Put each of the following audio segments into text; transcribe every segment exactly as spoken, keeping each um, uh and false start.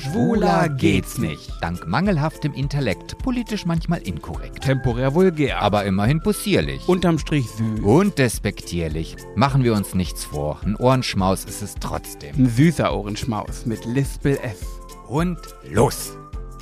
Schwuler geht's nicht. Dank mangelhaftem Intellekt, politisch manchmal inkorrekt. Temporär vulgär. Aber immerhin possierlich. Unterm Strich süß. Und despektierlich. Machen wir uns nichts vor. Ein Ohrenschmaus ist es trotzdem. Ein süßer Ohrenschmaus mit Lispel F. Und los.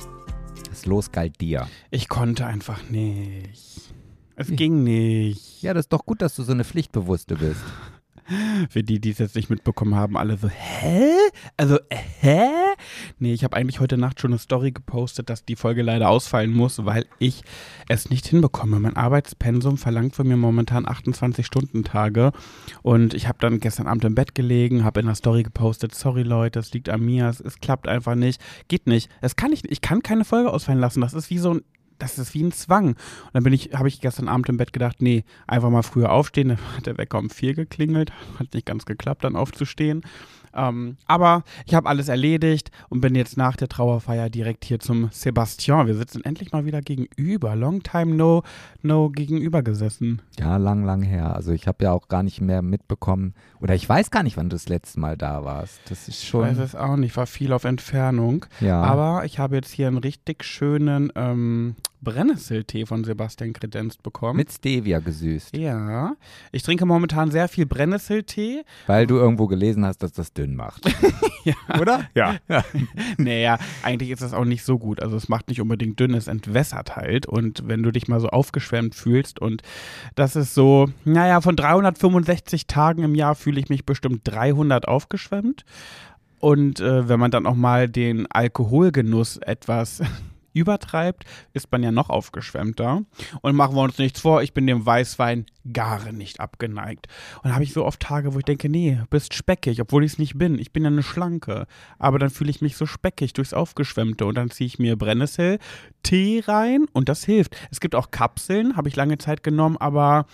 Das Los galt dir. Ich konnte einfach nicht. Es ging nicht. Ja, das ist doch gut, dass du so eine Pflichtbewusste bist. Für die, die es jetzt nicht mitbekommen haben, alle so, hä? Also, hä? Nee, ich habe eigentlich heute Nacht schon eine Story gepostet, dass die Folge leider ausfallen muss, weil ich es nicht hinbekomme. Mein Arbeitspensum verlangt von mir momentan achtundzwanzig-Stunden-Tage und ich habe dann gestern Abend im Bett gelegen, habe in der Story gepostet, sorry Leute, es liegt an mir, es, es klappt einfach nicht, geht nicht. Es kann nicht, ich kann keine Folge ausfallen lassen, das ist wie so ein Das ist wie ein Zwang. Und dann bin ich, habe ich gestern Abend im Bett gedacht, nee, einfach mal früher aufstehen. Dann hat der Wecker um vier geklingelt. Hat nicht ganz geklappt, dann aufzustehen. Ähm, aber ich habe alles erledigt und bin jetzt nach der Trauerfeier direkt hier zum Sebastian. Wir sitzen endlich mal wieder gegenüber. Long time no, no gegenüber gesessen. Ja, lang, lang her. Also ich habe ja auch gar nicht mehr mitbekommen. Oder ich weiß gar nicht, wann du das letzte Mal da warst. Das ist schon... Ich weiß es auch nicht. War viel auf Entfernung. Ja. Aber ich habe jetzt hier einen richtig schönen ähm, Brennnesseltee von Sebastian kredenzt bekommen. Mit Stevia gesüßt. Ja. Ich trinke momentan sehr viel Brennnesseltee. Weil du irgendwo gelesen hast, dass das dünn macht. Ja. Oder? Ja. ja. Naja, eigentlich ist das auch nicht so gut. Also es macht nicht unbedingt dünn, es entwässert halt. Und wenn du dich mal so aufgeschwemmt fühlst und das ist so, naja, von dreihundertfünfundsechzig Tagen im Jahr fühle ich mich bestimmt dreihundert aufgeschwemmt. Und äh, wenn man dann auch mal den Alkoholgenuss etwas übertreibt, ist man ja noch aufgeschwemmter. Und machen wir uns nichts vor, ich bin dem Weißwein gar nicht abgeneigt. Und da habe ich so oft Tage, wo ich denke, nee, bist speckig, obwohl ich es nicht bin. Ich bin ja eine Schlanke. Aber dann fühle ich mich so speckig durchs Aufgeschwemmte und dann ziehe ich mir Brennnessel-Tee rein und das hilft. Es gibt auch Kapseln, habe ich lange Zeit genommen, aber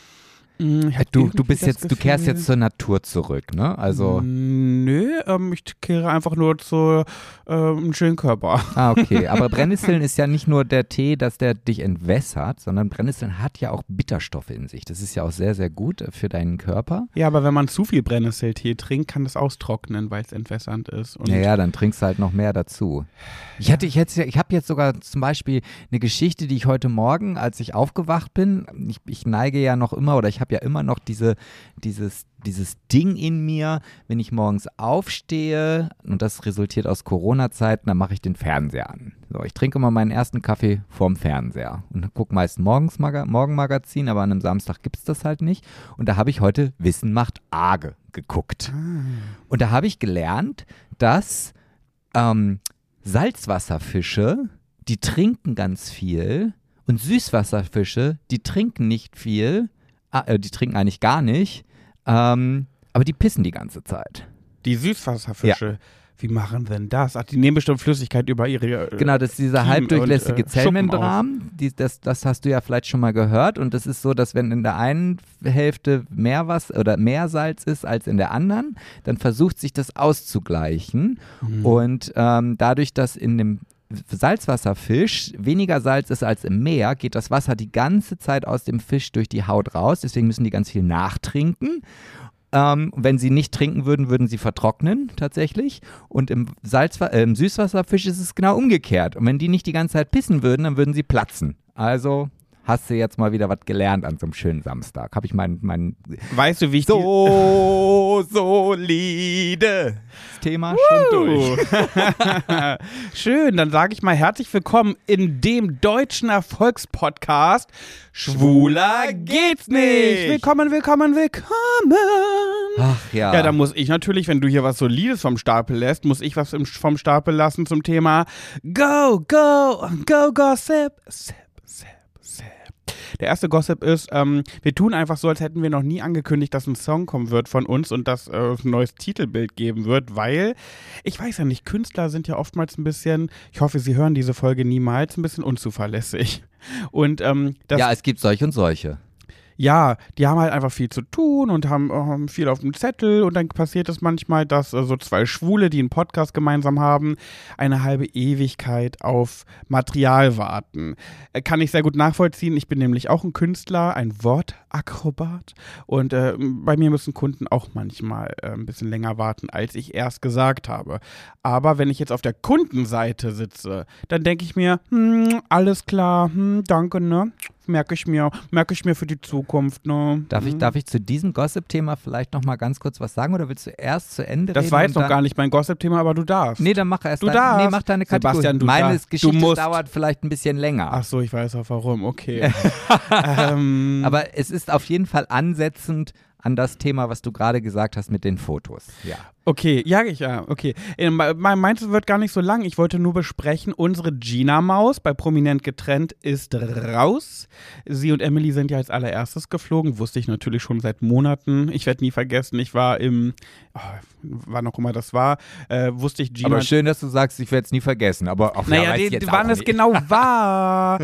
Du, du bist jetzt, Gefühl, du kehrst jetzt zur Natur zurück, ne? Also nö, ähm, ich kehre einfach nur zu äh, einem schönen Körper. Ah, okay. Aber Brennnesseln ist ja nicht nur der Tee, dass der dich entwässert, sondern Brennnesseln hat ja auch Bitterstoffe in sich. Das ist ja auch sehr, sehr gut für deinen Körper. Ja, aber wenn man zu viel Brennnesseltee trinkt, kann das austrocknen, weil es entwässernd ist. Und naja, dann trinkst du halt noch mehr dazu. Ich hatte, ich hätte, ich habe jetzt sogar zum Beispiel eine Geschichte, die ich heute Morgen, als ich aufgewacht bin, ich, ich neige ja noch immer oder ich habe ja immer noch diese, dieses, dieses Ding in mir, wenn ich morgens aufstehe und das resultiert aus Corona-Zeiten, dann mache ich den Fernseher an. So, ich trinke immer meinen ersten Kaffee vorm Fernseher und gucke meist morgens Maga- Morgenmagazin, aber an einem Samstag gibt es das halt nicht. Und da habe ich heute Wissen macht Arge geguckt. Ah. Und da habe ich gelernt, dass ähm, Salzwasserfische, die trinken ganz viel und Süßwasserfische, die trinken nicht viel. Die trinken eigentlich gar nicht, ähm, aber die pissen die ganze Zeit. Die Süßwasserfische, ja. Wie machen denn das? Ach, die nehmen bestimmt Flüssigkeit über ihre äh, Genau, das ist dieser Kiemen halbdurchlässige und, äh, Zellmembran, die, das, das hast du ja vielleicht schon mal gehört und das ist so, dass wenn in der einen Hälfte mehr was oder mehr Salz ist als in der anderen, dann versucht sich das auszugleichen mhm. und ähm, dadurch, dass in dem Salzwasserfisch weniger Salz ist als im Meer, geht das Wasser die ganze Zeit aus dem Fisch durch die Haut raus. Deswegen müssen die ganz viel nachtrinken. Ähm, wenn sie nicht trinken würden, würden sie vertrocknen tatsächlich. Und im, Salzwa- äh, im Süßwasserfisch ist es genau umgekehrt. Und wenn die nicht die ganze Zeit pissen würden, dann würden sie platzen. Also hast du jetzt mal wieder was gelernt an so einem schönen Samstag. Habe ich mein, mein Weißt du, wie ich so solide das Thema schon durch. Schön, dann sage ich mal herzlich willkommen in dem deutschen Erfolgspodcast Schwuler geht's nicht. Willkommen, willkommen, willkommen. Ach ja. Ja, da muss ich natürlich, wenn du hier was Solides vom Stapel lässt, muss ich was vom Stapel lassen zum Thema Go, Go, Go, Gossip, Sip. Der erste Gossip ist, ähm, wir tun einfach so, als hätten wir noch nie angekündigt, dass ein Song kommen wird von uns und dass äh, es ein neues Titelbild geben wird, weil, ich weiß ja nicht, Künstler sind ja oftmals ein bisschen, ich hoffe, Sie hören diese Folge niemals, ein bisschen unzuverlässig. Und, ähm, das, ja, es gibt solche und solche. Ja, die haben halt einfach viel zu tun und haben, haben viel auf dem Zettel und dann passiert es manchmal, dass äh, so zwei Schwule, die einen Podcast gemeinsam haben, eine halbe Ewigkeit auf Material warten. Äh, kann ich sehr gut nachvollziehen. Ich bin nämlich auch ein Künstler, ein Wort Akrobat. Und äh, bei mir müssen Kunden auch manchmal äh, ein bisschen länger warten, als ich erst gesagt habe. Aber wenn ich jetzt auf der Kundenseite sitze, dann denke ich mir, hm, alles klar, hm, danke, ne? Merke ich mir, merke ich mir für die Zukunft, ne? Darf ich, darf ich zu diesem Gossip-Thema vielleicht noch mal ganz kurz was sagen oder willst du erst zu Ende das reden? Das war jetzt noch dann, gar nicht mein Gossip-Thema, aber du darfst. Nee, dann mach erst du dein, darfst. Nee, mach deine Kategorie. Sebastian, du Meine darfst. Geschichte du musst. dauert vielleicht ein bisschen länger. Ach so, ich weiß auch warum, okay. ähm, aber es ist auf jeden Fall ansetzend an das Thema, was du gerade gesagt hast mit den Fotos. Ja. Okay, ja, ich, ja, okay. Meins wird gar nicht so lang. Ich wollte nur besprechen, unsere Gina-Maus bei Prominent getrennt ist raus. Sie und Emily sind ja als allererstes geflogen. Wusste ich natürlich schon seit Monaten. Ich werde nie vergessen, ich war im, oh, wann auch immer das war, äh, wusste ich Gina. Aber schön, dass du sagst, ich werde es nie vergessen. Aber auch naja, die, jetzt wann auch es nicht. genau war.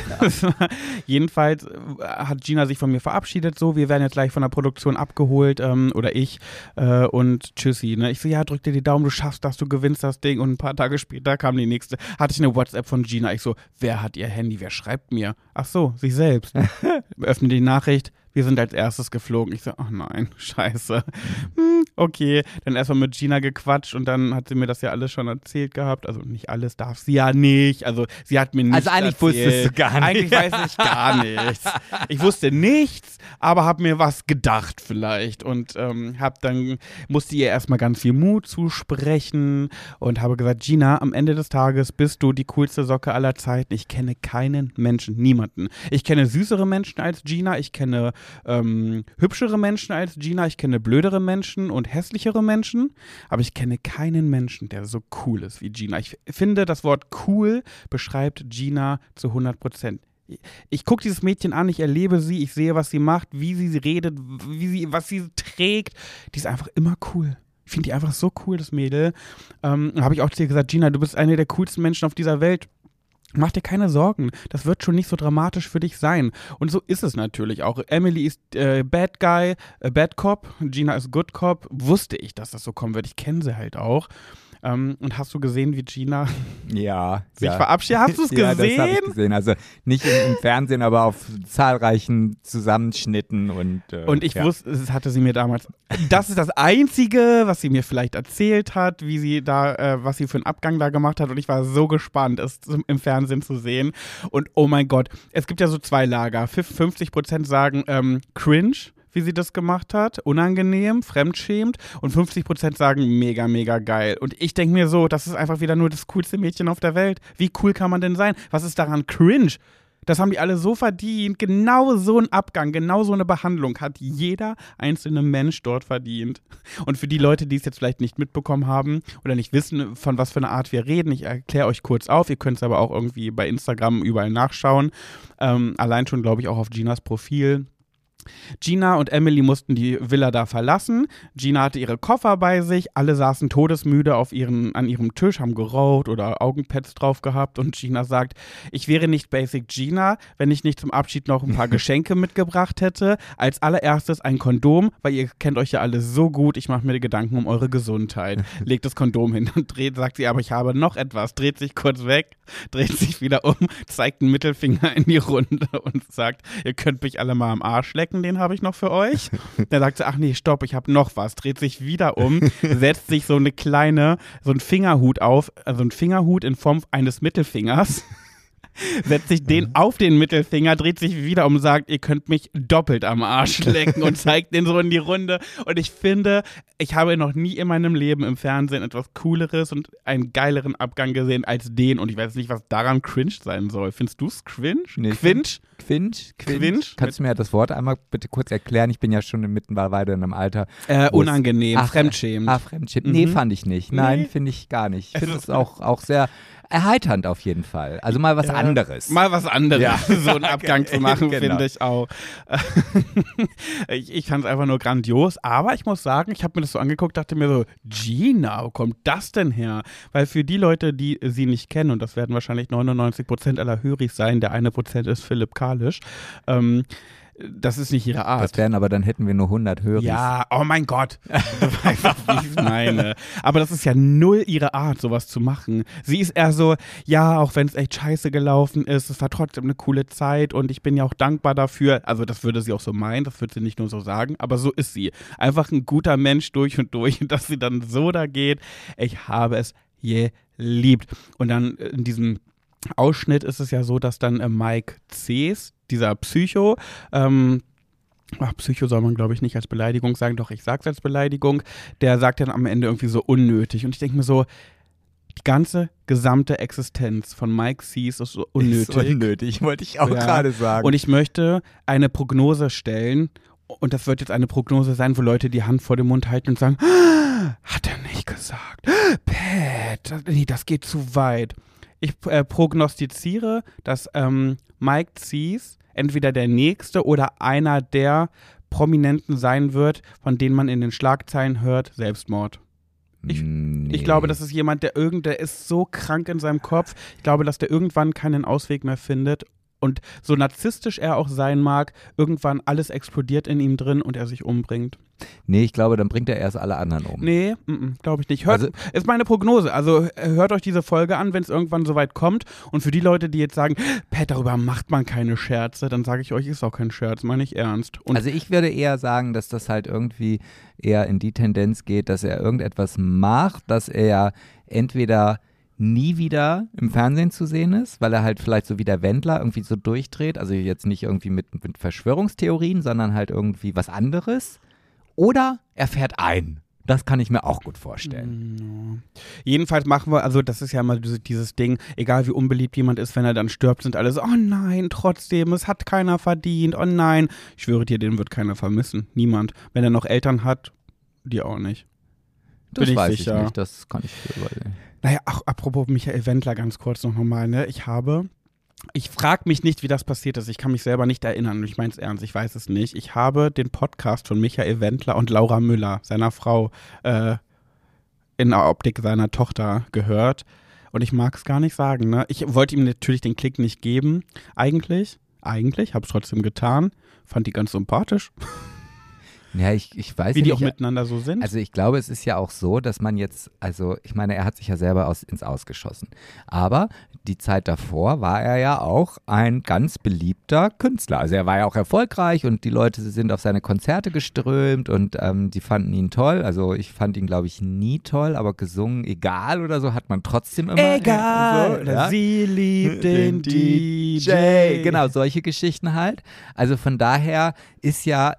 Jedenfalls hat Gina sich von mir verabschiedet. So, wir werden jetzt gleich von der Produktion abgeholt ähm, oder ich äh, und tschüssi. Ne? Ich so, ja, drück dir die Daumen, du schaffst das, du gewinnst das Ding. Und ein paar Tage später kam die nächste, hatte ich eine WhatsApp von Gina. Ich so, wer hat ihr Handy, wer schreibt mir? Ach so, sie selbst. Öffne die Nachricht. Wir sind als erstes geflogen. Ich so, ach nein, scheiße. Hm, okay, dann erstmal mit Gina gequatscht und dann hat sie mir das ja alles schon erzählt gehabt. Also nicht alles darf sie ja nicht. Also sie hat mir nichts Also eigentlich erzählt. wusstest du gar nicht. Eigentlich weiß ich gar nichts. Ich wusste nichts, aber habe mir was gedacht vielleicht. Und ähm, hab dann, musste ihr erstmal ganz viel Mut zusprechen und habe gesagt, Gina, am Ende des Tages bist du die coolste Socke aller Zeiten. Ich kenne keinen Menschen, niemanden. Ich kenne süßere Menschen als Gina, ich kenne Ähm, hübschere Menschen als Gina, ich kenne blödere Menschen und hässlichere Menschen, aber ich kenne keinen Menschen, der so cool ist wie Gina. Ich finde, das Wort cool beschreibt Gina zu hundert Prozent. Ich gucke dieses Mädchen an, ich erlebe sie, ich sehe, was sie macht, wie sie redet, wie sie, was sie trägt. Die ist einfach immer cool. Ich finde die einfach so cool, das Mädel. Ähm, habe ich auch zu ihr gesagt, Gina, du bist eine der coolsten Menschen auf dieser Welt. Mach dir keine Sorgen, das wird schon nicht so dramatisch für dich sein. Und so ist es natürlich auch. Emily ist äh, Bad Guy, äh, Bad Cop, Gina ist Good Cop. Wusste ich, dass das so kommen wird. Ich kenne sie halt auch. Ähm, und hast du gesehen, wie Gina ja, sich ja. verabschiedet? Hast du es ja, gesehen? Ja, das habe ich gesehen. Also nicht im, im Fernsehen, aber auf zahlreichen Zusammenschnitten. Und, äh, und ich ja. wusste, das hatte sie mir damals, das ist das Einzige, was sie mir vielleicht erzählt hat, wie sie da, äh, was sie für einen Abgang da gemacht hat. Und ich war so gespannt, es im Fernsehen zu sehen. Und oh mein Gott, es gibt ja so zwei Lager. fünfzig Prozent sagen ähm, cringe, wie sie das gemacht hat, unangenehm, fremdschämend und fünfzig Prozent sagen mega, mega geil. Und ich denke mir so, das ist einfach wieder nur das coolste Mädchen auf der Welt. Wie cool kann man denn sein? Was ist daran cringe? Das haben die alle so verdient. Genau so ein Abgang, genau so eine Behandlung hat jeder einzelne Mensch dort verdient. Und für die Leute, die es jetzt vielleicht nicht mitbekommen haben oder nicht wissen, von was für einer Art wir reden, ich erkläre euch kurz auf. Ihr könnt es aber auch irgendwie bei Instagram überall nachschauen. Ähm, allein schon, glaube ich, auch auf Ginas Profil. Gina und Emily mussten die Villa da verlassen. Gina hatte ihre Koffer bei sich. Alle saßen todesmüde auf ihren, an ihrem Tisch, haben geraucht oder Augenpads drauf gehabt. Und Gina sagt, ich wäre nicht Basic Gina, wenn ich nicht zum Abschied noch ein paar Geschenke mitgebracht hätte. Als allererstes ein Kondom, weil ihr kennt euch ja alle so gut. Ich mache mir Gedanken um eure Gesundheit. Legt das Kondom hin und dreht, sagt sie, aber ich habe noch etwas. Dreht sich kurz weg, dreht sich wieder um, zeigt einen Mittelfinger in die Runde und sagt, ihr könnt mich alle mal am Arsch lecken. Den habe ich noch für euch. Dann sagt sie, ach nee, stopp, ich habe noch was. Dreht sich wieder um, setzt sich so eine kleine, so einen Fingerhut auf, also einen Fingerhut in Form eines Mittelfingers. Setzt sich den auf den Mittelfinger, dreht sich wieder um und sagt, ihr könnt mich doppelt am Arsch lecken und zeigt den so in die Runde. Und ich finde, ich habe noch nie in meinem Leben im Fernsehen etwas Cooleres und einen geileren Abgang gesehen als den. Und ich weiß nicht, was daran cringe sein soll. Findest du es cringe? Nee, Quinch? Quinch? Quinch? Quinch? Kannst du mir das Wort einmal bitte kurz erklären? Ich bin ja schon mittlerweile in einem Alter. Äh, unangenehm, ach, fremdschämend. Ah, fremdschämend. Nee, Mhm. fand ich nicht. Nein, Nee. finde ich gar nicht. Ich finde Es es auch, auch sehr erheiternd auf jeden Fall. Also mal was Ja. anderes. Mal was anderes, Ja. so einen Abgang zu machen, Genau. finde ich auch. ich ich fand es einfach nur grandios, aber ich muss sagen, ich habe mir das so angeguckt, dachte mir so, Gina, wo kommt das denn her? Weil für die Leute, die sie nicht kennen, und das werden wahrscheinlich neunundneunzig Prozent aller Höris sein, der eine Prozent ist Philipp Kalisch, ähm, das ist nicht ihre Art. Das wären aber, dann hätten wir nur hundert Hörer. Ja, oh mein Gott. Du weißt auch, wie ich es meine. Aber das ist ja null ihre Art, sowas zu machen. Sie ist eher so, ja, auch wenn es echt scheiße gelaufen ist, es war trotzdem eine coole Zeit und ich bin ja auch dankbar dafür. Also das würde sie auch so meinen, das würde sie nicht nur so sagen, aber so ist sie. Einfach ein guter Mensch durch und durch und dass sie dann so da geht, ich habe es geliebt. Und dann in diesem Ausschnitt ist es ja so, dass dann äh, Mike Cees, dieser Psycho, ähm, ach, Psycho soll man, glaube ich, nicht als Beleidigung sagen, doch, ich sag's als Beleidigung, der sagt dann am Ende irgendwie so unnötig. Und ich denke mir so, die ganze gesamte Existenz von Mike Cees ist so unnötig. Ist unnötig, wollte ich auch ja. gerade sagen. Und ich möchte eine Prognose stellen, und das wird jetzt eine Prognose sein, wo Leute die Hand vor dem Mund halten und sagen, hat er nicht gesagt. Pat, das, nee, das geht zu weit. Ich äh, prognostiziere, dass ähm, Mike Cees entweder der nächste oder einer der Prominenten sein wird, von denen man in den Schlagzeilen hört, Selbstmord. Ich, nee. ich glaube, das ist jemand, der irgend, der ist so krank in seinem Kopf. Ich glaube, dass der irgendwann keinen Ausweg mehr findet. Und so narzisstisch er auch sein mag, irgendwann alles explodiert in ihm drin und er sich umbringt. Nee, ich glaube, dann bringt er erst alle anderen um. Nee, glaube ich nicht. Hört, also, ist meine Prognose. Also hört euch diese Folge an, wenn es irgendwann soweit kommt. Und für die Leute, die jetzt sagen, Pat, darüber macht man keine Scherze, dann sage ich euch, ist auch kein Scherz, meine ich ernst. Und also ich würde eher sagen, dass das halt irgendwie eher in die Tendenz geht, dass er irgendetwas macht, dass er entweder nie wieder im Fernsehen zu sehen ist, weil er halt vielleicht so wie der Wendler irgendwie so durchdreht, also jetzt nicht irgendwie mit, mit Verschwörungstheorien, sondern halt irgendwie was anderes. Oder er fährt ein. Das kann ich mir auch gut vorstellen. Ja. Jedenfalls machen wir, also das ist ja immer dieses Ding, egal wie unbeliebt jemand ist, wenn er dann stirbt, sind alle so, oh nein, trotzdem, es hat keiner verdient, oh nein. Ich schwöre dir, den wird keiner vermissen, niemand. Wenn er noch Eltern hat, die auch nicht. Das Bin ich weiß sicher. ich nicht, das kann ich dir überlegen. Naja, ach, apropos Michael Wendler ganz kurz noch nochmal, ne, ich habe... Ich frage mich nicht, wie das passiert ist. Ich kann mich selber nicht erinnern. Ich meine es ernst, ich weiß es nicht. Ich habe den Podcast von Michael Wendler und Laura Müller, seiner Frau, äh, in der Optik seiner Tochter gehört. Und ich mag es gar nicht sagen. Ne? Ich wollte ihm natürlich den Klick nicht geben. Eigentlich, eigentlich, habe es trotzdem getan. Fand die ganz sympathisch. Ja, ich, ich weiß Wie ja die nicht, auch miteinander so sind. Also ich glaube, es ist ja auch so, dass man jetzt, also ich meine, er hat sich ja selber aus, ins Ausgeschossen. Aber die Zeit davor war er ja auch ein ganz beliebter Künstler. Also er war ja auch erfolgreich und die Leute sind auf seine Konzerte geströmt und ähm, die fanden ihn toll. Also ich fand ihn, glaube ich, nie toll, aber gesungen, egal oder so, hat man trotzdem immer. Egal, so, ja? Sie liebt den D J. Genau, solche Geschichten halt. Also von daher ist ja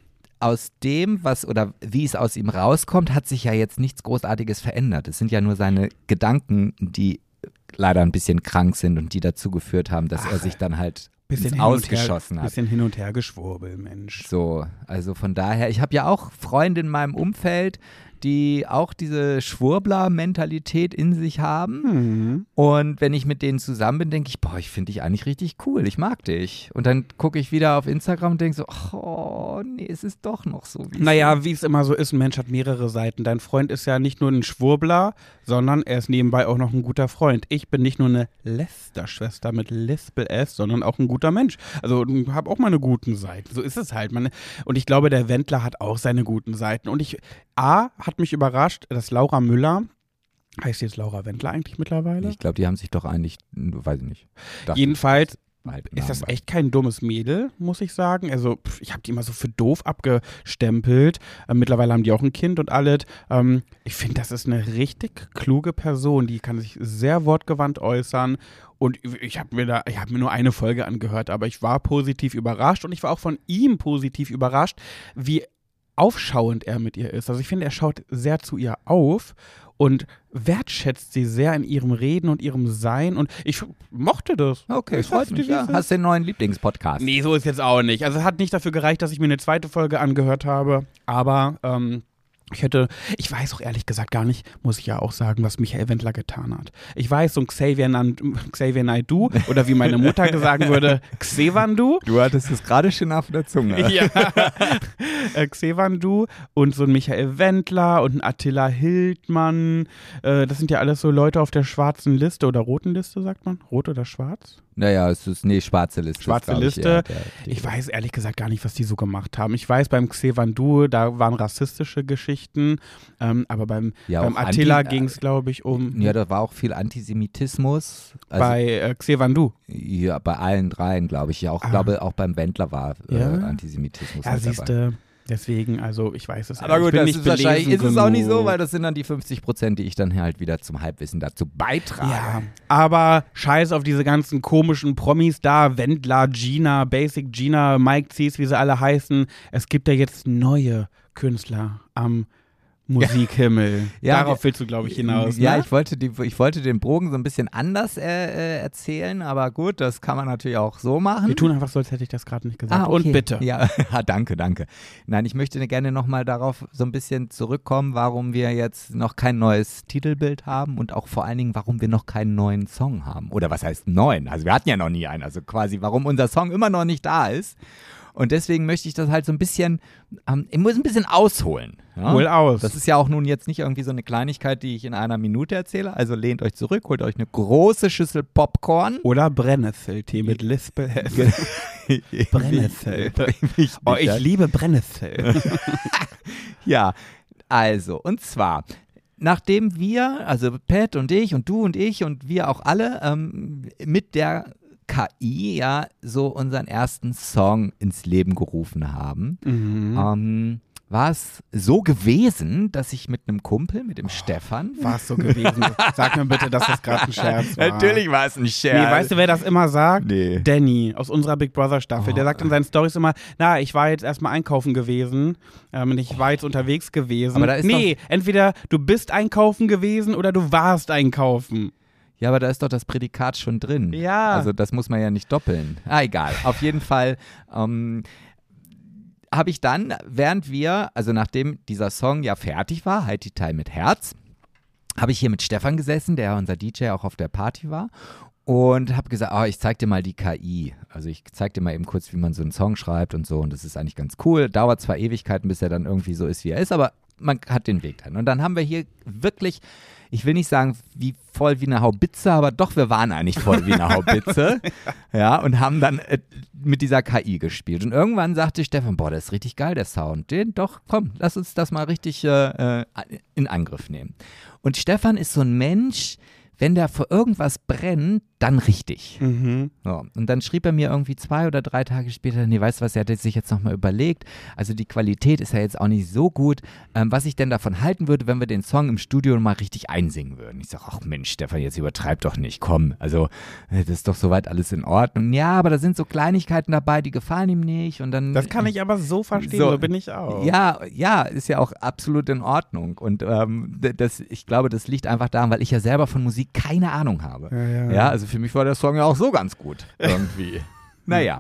aus dem, was oder wie es aus ihm rauskommt, hat sich ja jetzt nichts Großartiges verändert. Es sind ja nur seine Gedanken, die leider ein bisschen krank sind und die dazu geführt haben, dass Ach, er sich dann halt ins Ausgeschossen hat. Bisschen hin und her geschwurbel, Mensch. So, also von daher, ich habe ja auch Freunde in meinem Umfeld, die auch diese Schwurbler-Mentalität in sich haben. Mhm. Und wenn ich mit denen zusammen bin, denke ich, boah, ich finde dich eigentlich richtig cool, ich mag dich. Und dann gucke ich wieder auf Instagram und denke so, oh, nee, es ist doch noch so. Wie naja, wie es immer so ist, ein Mensch hat mehrere Seiten. Dein Freund ist ja nicht nur ein Schwurbler, sondern er ist nebenbei auch noch ein guter Freund. Ich bin nicht nur eine Lästerschwester mit Lispel-S, sondern auch ein guter Mensch. Also habe auch meine guten Seiten. So ist es halt. Man, und ich glaube, der Wendler hat auch seine guten Seiten. Und ich, A, hat mich überrascht, dass Laura Müller, heißt jetzt Laura Wendler eigentlich mittlerweile? Ich glaube, die haben sich doch eigentlich, weiß ich nicht. Jedenfalls ist das echt kein dummes Mädel, muss ich sagen. Also pff, ich habe die immer so für doof abgestempelt. Äh, mittlerweile haben die auch ein Kind und alles. Ähm, ich finde, das ist eine richtig kluge Person. Die kann sich sehr wortgewandt äußern. Und ich habe mir da, ich habe mir nur eine Folge angehört, aber ich war positiv überrascht und ich war auch von ihm positiv überrascht, wie aufschauend er mit ihr ist. Also ich finde, er schaut sehr zu ihr auf und wertschätzt sie sehr in ihrem Reden und ihrem Sein und ich mochte das. Okay, ich freut mich. Ja. Hast du den neuen Lieblingspodcast? Nee, so ist jetzt auch nicht. Also es hat nicht dafür gereicht, dass ich mir eine zweite Folge angehört habe, aber ähm, ich hätte, ich weiß auch ehrlich gesagt gar nicht, muss ich ja auch sagen, was Michael Wendler getan hat. Ich weiß, so ein Xavier, Nan- Xavier Naidoo oder wie meine Mutter sagen würde, Xevandu. Du hattest es gerade schon auf der Zunge. Ja, äh, Xevandu und so ein Michael Wendler und ein Attila Hildmann. Äh, das sind ja alles so Leute auf der schwarzen Liste oder roten Liste, sagt man. Rot oder schwarz? Naja, es ist, nee, Schwarze Liste. Schwarze ist, Liste. Ich, eher der, ich weiß ehrlich gesagt gar nicht, was die so gemacht haben. Ich weiß, beim Xevandu, da waren rassistische Geschichten, ähm, aber beim, ja, beim Attila Anti- ging es, glaube ich, um... Ja, da war auch viel Antisemitismus. Also, bei äh, Xevandu. Ja, bei allen dreien, glaube ich. Ja, auch, Ah. glaube auch beim Wendler war äh, Ja? Antisemitismus Ja, mit dabei. siehst du, deswegen, also ich weiß es Aber ich gut, bin das nicht ist wahrscheinlich ist es auch nicht so, genug. weil das sind dann die fünfzig Prozent, die ich dann halt wieder zum Halbwissen dazu beitrage. Ja, aber scheiß auf diese ganzen komischen Promis da, Wendler, Gina, Basic Gina, Mike Zies, wie sie alle heißen. Es gibt ja jetzt neue Künstler am Musikhimmel. Ja, Darauf willst du, glaube ich, hinaus. Ja, ne? ich wollte, die, ich wollte den Bogen so ein bisschen anders äh, äh, erzählen, aber gut, das kann man natürlich auch so machen. Wir tun einfach so, als hätte ich das gerade nicht gesagt. Ah, okay. Und bitte. Ja, danke, danke. Nein, ich möchte gerne nochmal darauf so ein bisschen zurückkommen, warum wir jetzt noch kein neues Titelbild haben und auch vor allen Dingen, warum wir noch keinen neuen Song haben. Oder was heißt neuen? Also wir hatten ja noch nie einen. Also quasi, warum unser Song immer noch nicht da ist. Und deswegen möchte ich das halt so ein bisschen, ähm, ich muss ein bisschen ausholen. Ja? Hol aus. Das ist ja auch nun jetzt nicht irgendwie so eine Kleinigkeit, die ich in einer Minute erzähle. Also lehnt euch zurück, holt euch eine große Schüssel Popcorn. Oder Brennnesseltee mit Lispel. Brennnessel. Oh, ich liebe Brennnessel. Ja, also, und zwar, nachdem wir, also Pat und ich und du und ich und wir auch alle ähm, mit der K I ja so unseren ersten Song ins Leben gerufen haben, Mhm. ähm, war es so gewesen, dass ich mit einem Kumpel, mit dem oh, Stefan. War es so gewesen? Sag mir bitte, dass das gerade ein Scherz war. Natürlich war es ein Scherz. Nee, weißt du, wer das immer sagt? Nee. Danny aus unserer Big Brother Staffel. Oh. Der sagt in seinen Storys immer, na, ich war jetzt erstmal einkaufen gewesen ähm, und ich war jetzt unterwegs gewesen. Aber da ist nee, entweder du bist einkaufen gewesen oder du warst einkaufen. Ja, aber da ist doch das Prädikat schon drin. Ja. Also das muss man ja nicht doppeln. Ah, egal. Auf jeden Fall ähm, habe ich dann, während wir, also nachdem dieser Song ja fertig war, Haiti Time mit Herz, habe ich hier mit Stefan gesessen, der unser D J auch auf der Party war. Und habe gesagt, oh, ich zeig dir mal die K I. Also ich zeig dir mal eben kurz, wie man so einen Song schreibt und so. Und das ist eigentlich ganz cool. Dauert zwar Ewigkeiten, bis er dann irgendwie so ist, wie er ist, aber man hat den Weg dann. Und dann haben wir hier wirklich, ich will nicht sagen, wie voll wie eine Haubitze, aber doch, wir waren eigentlich voll wie eine Haubitze. Ja, und haben dann äh, mit dieser K I gespielt. Und irgendwann sagte Stefan, boah, das ist richtig geil, der Sound. Den, doch, komm, lass uns das mal richtig äh, in Angriff nehmen. Und Stefan ist so ein Mensch, wenn der vor irgendwas brennt, dann richtig. Mhm. So. Und dann schrieb er mir irgendwie zwei oder drei Tage später, nee, weißt du was, er hat sich jetzt nochmal überlegt, also die Qualität ist ja jetzt auch nicht so gut, ähm, was ich denn davon halten würde, wenn wir den Song im Studio mal richtig einsingen würden. Ich sage, ach Mensch, Stefan, jetzt übertreib doch nicht, komm, also das ist doch soweit alles in Ordnung. Ja, aber da sind so Kleinigkeiten dabei, die gefallen ihm nicht und dann... Das kann ich aber so verstehen, so, so bin ich auch. Ja, ja, ist ja auch absolut in Ordnung und ähm, das, ich glaube, das liegt einfach daran, weil ich ja selber von Musik keine Ahnung habe. Ja, ja. Ja, also für mich war der Song ja auch so ganz gut, irgendwie. Naja,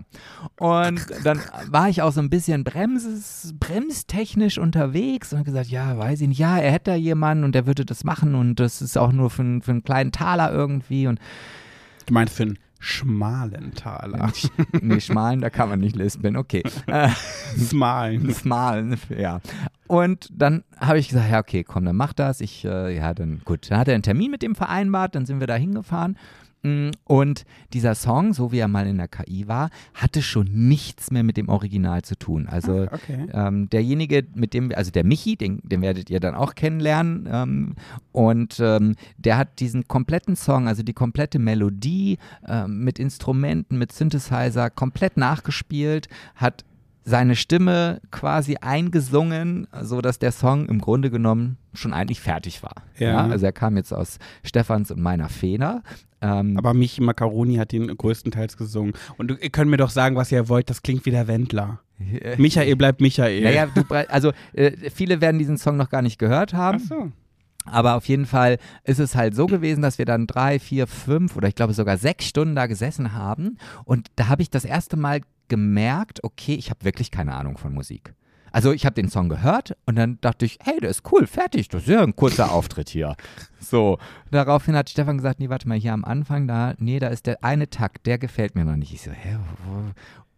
und dann war ich auch so ein bisschen bremses, bremstechnisch unterwegs und habe gesagt, ja, weiß ich nicht, ja, er hätte da jemanden und der würde das machen und das ist auch nur für, einen- für einen kleinen Taler irgendwie und Du meinst für einen schmalen Taler. nee, schmalen, da kann man nicht lispeln, okay. Äh, Smalen. Smalen, ja. Und dann habe ich gesagt, ja, okay, komm, dann mach das. Ich, äh, ja, dann gut. Dann hat er einen Termin mit dem vereinbart, dann sind wir da hingefahren. Mm, Und dieser Song, so wie er mal in der K I war, hatte schon nichts mehr mit dem Original zu tun. Also Okay. ähm, derjenige, mit dem, also der Michi, den, den werdet ihr dann auch kennenlernen. Ähm, und ähm, der hat diesen kompletten Song, also die komplette Melodie ähm, mit Instrumenten, mit Synthesizer komplett nachgespielt, hat seine Stimme quasi eingesungen, sodass der Song im Grunde genommen schon eigentlich fertig war. Ja. Also er kam jetzt aus Stefans und meiner Feder. Ähm, Aber Michi Macaroni hat ihn größtenteils gesungen. Und du, ihr könnt mir doch sagen, was ihr wollt, das klingt wie der Wendler. Michael bleibt Michael. naja, du, bre- also äh, viele werden diesen Song noch gar nicht gehört haben. Ach so. Aber auf jeden Fall ist es halt so gewesen, dass wir dann drei, vier, fünf oder ich glaube sogar sechs Stunden da gesessen haben. Und da habe ich das erste Mal gemerkt, okay, ich habe wirklich keine Ahnung von Musik. Also ich habe den Song gehört und dann dachte ich, hey, der ist cool, fertig, das ist ja ein kurzer Auftritt hier. So, daraufhin hat Stefan gesagt, nee, warte mal, hier am Anfang, da, nee, da ist der eine Takt, der gefällt mir noch nicht. Ich so, hä, wo?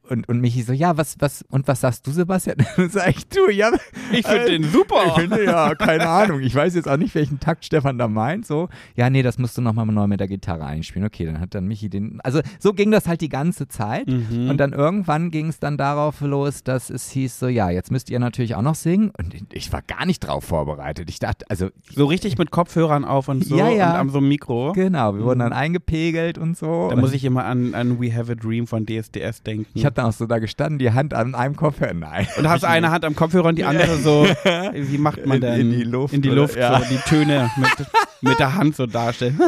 und, und Michi so, ja, was, was, und was sagst du, Sebastian? Dann sag ich, du, ja. Ich finde äh, den super. Ich finde, ja, keine Ahnung. Ich weiß jetzt auch nicht, welchen Takt Stefan da meint. So, ja, nee, das musst du nochmal neu mit der Gitarre einspielen. Okay, dann hat dann Michi den, also so ging das halt die ganze Zeit. Mhm. Und dann irgendwann ging es dann darauf los, dass es hieß so, ja, jetzt müsst ihr natürlich auch noch singen. Und ich war gar nicht drauf vorbereitet. Ich dachte, also. So richtig mit Kopfhörern auf und so ja, ja. und am so einem Mikro. Genau, wir wurden Mhm. dann eingepegelt und so. Da muss ich immer an, an We Have a Dream von D S D S denken. Ich habe dann auch so da gestanden, die Hand an einem Kopfhörer, nein. Und hast eine Hand am Kopfhörer und die andere so, wie macht man In- denn? in die Luft, In die oder? Luft, Ja. so die Töne mit, mit der Hand so darstellen.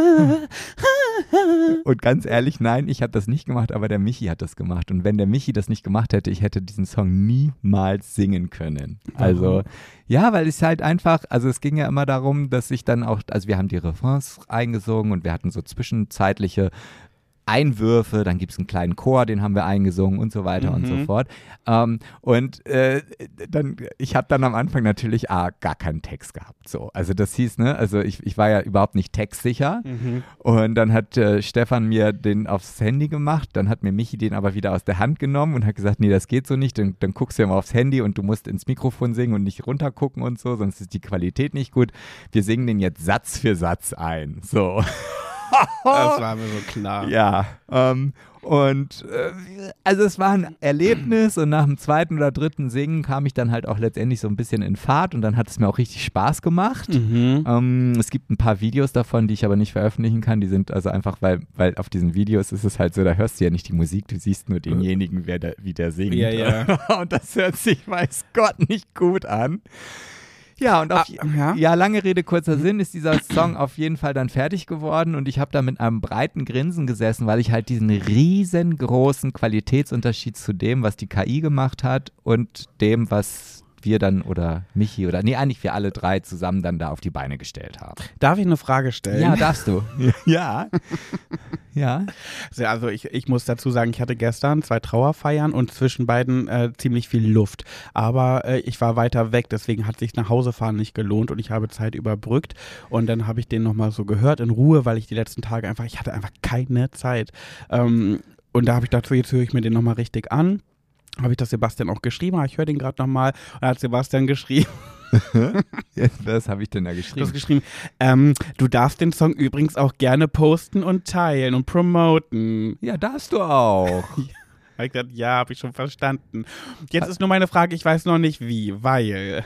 Und ganz ehrlich, nein, ich habe das nicht gemacht, aber der Michi hat das gemacht. Und wenn der Michi das nicht gemacht hätte, ich hätte diesen Song niemals singen können. Also, ja, weil es halt einfach, also es ging ja immer darum, dass ich dann auch, also wir haben die Refrains eingesungen und wir hatten so zwischenzeitliche Einwürfe, dann gibt es einen kleinen Chor, den haben wir eingesungen und so weiter Mhm. und so fort. Ähm, und äh, dann, ich habe dann am Anfang natürlich ah, gar keinen Text gehabt. So. Also das hieß, ne, also ich, ich war ja überhaupt nicht textsicher. Mhm. Und dann hat äh, Stefan mir den aufs Handy gemacht, dann hat mir Michi den aber wieder aus der Hand genommen und hat gesagt, nee, das geht so nicht, dann, dann guckst du ja mal aufs Handy und du musst ins Mikrofon singen und nicht runtergucken und so, sonst ist die Qualität nicht gut. Wir singen den jetzt Satz für Satz ein. So. Das war mir so klar. Ja, ähm, und äh, also es war ein Erlebnis und nach dem zweiten oder dritten Singen kam ich dann halt auch letztendlich so ein bisschen in Fahrt und dann hat es mir auch richtig Spaß gemacht. Mhm. Ähm, es gibt ein paar Videos davon, die ich aber nicht veröffentlichen kann. Die sind also einfach, weil, weil auf diesen Videos ist es halt so, da hörst du ja nicht die Musik, du siehst nur denjenigen, wer da, wie der singt. Ja, ja. Und das hört sich, weiß Gott, nicht gut an. Ja, und auf, Ah, ja? ja, lange Rede, kurzer Sinn, ist dieser Song auf jeden Fall dann fertig geworden und ich habe da mit einem breiten Grinsen gesessen, weil ich halt diesen riesengroßen Qualitätsunterschied zu dem, was die K I gemacht hat und dem, was wir dann oder Michi oder, nee, eigentlich wir alle drei zusammen dann da auf die Beine gestellt haben. Darf ich eine Frage stellen? Ja, darfst du. Ja. Ja. Also ich, ich muss dazu sagen, ich hatte gestern zwei Trauerfeiern und zwischen beiden äh, ziemlich viel Luft. Aber äh, ich war weiter weg, deswegen hat sich nach Hause fahren nicht gelohnt und ich habe Zeit überbrückt. Und dann habe ich den nochmal so gehört in Ruhe, weil ich die letzten Tage einfach, ich hatte einfach keine Zeit. Ähm, und da habe ich gedacht, so, jetzt höre ich mir den nochmal richtig an. Habe ich das Sebastian auch geschrieben, ich höre den gerade nochmal und dann hat Sebastian geschrieben. Was habe ich denn da Du geschrieben? hast geschrieben, ähm, du darfst den Song übrigens auch gerne posten und teilen und promoten. Ja, darfst du auch. Habe ich gesagt, ja, habe ich schon verstanden. Jetzt ist nur meine Frage, ich weiß noch nicht wie, weil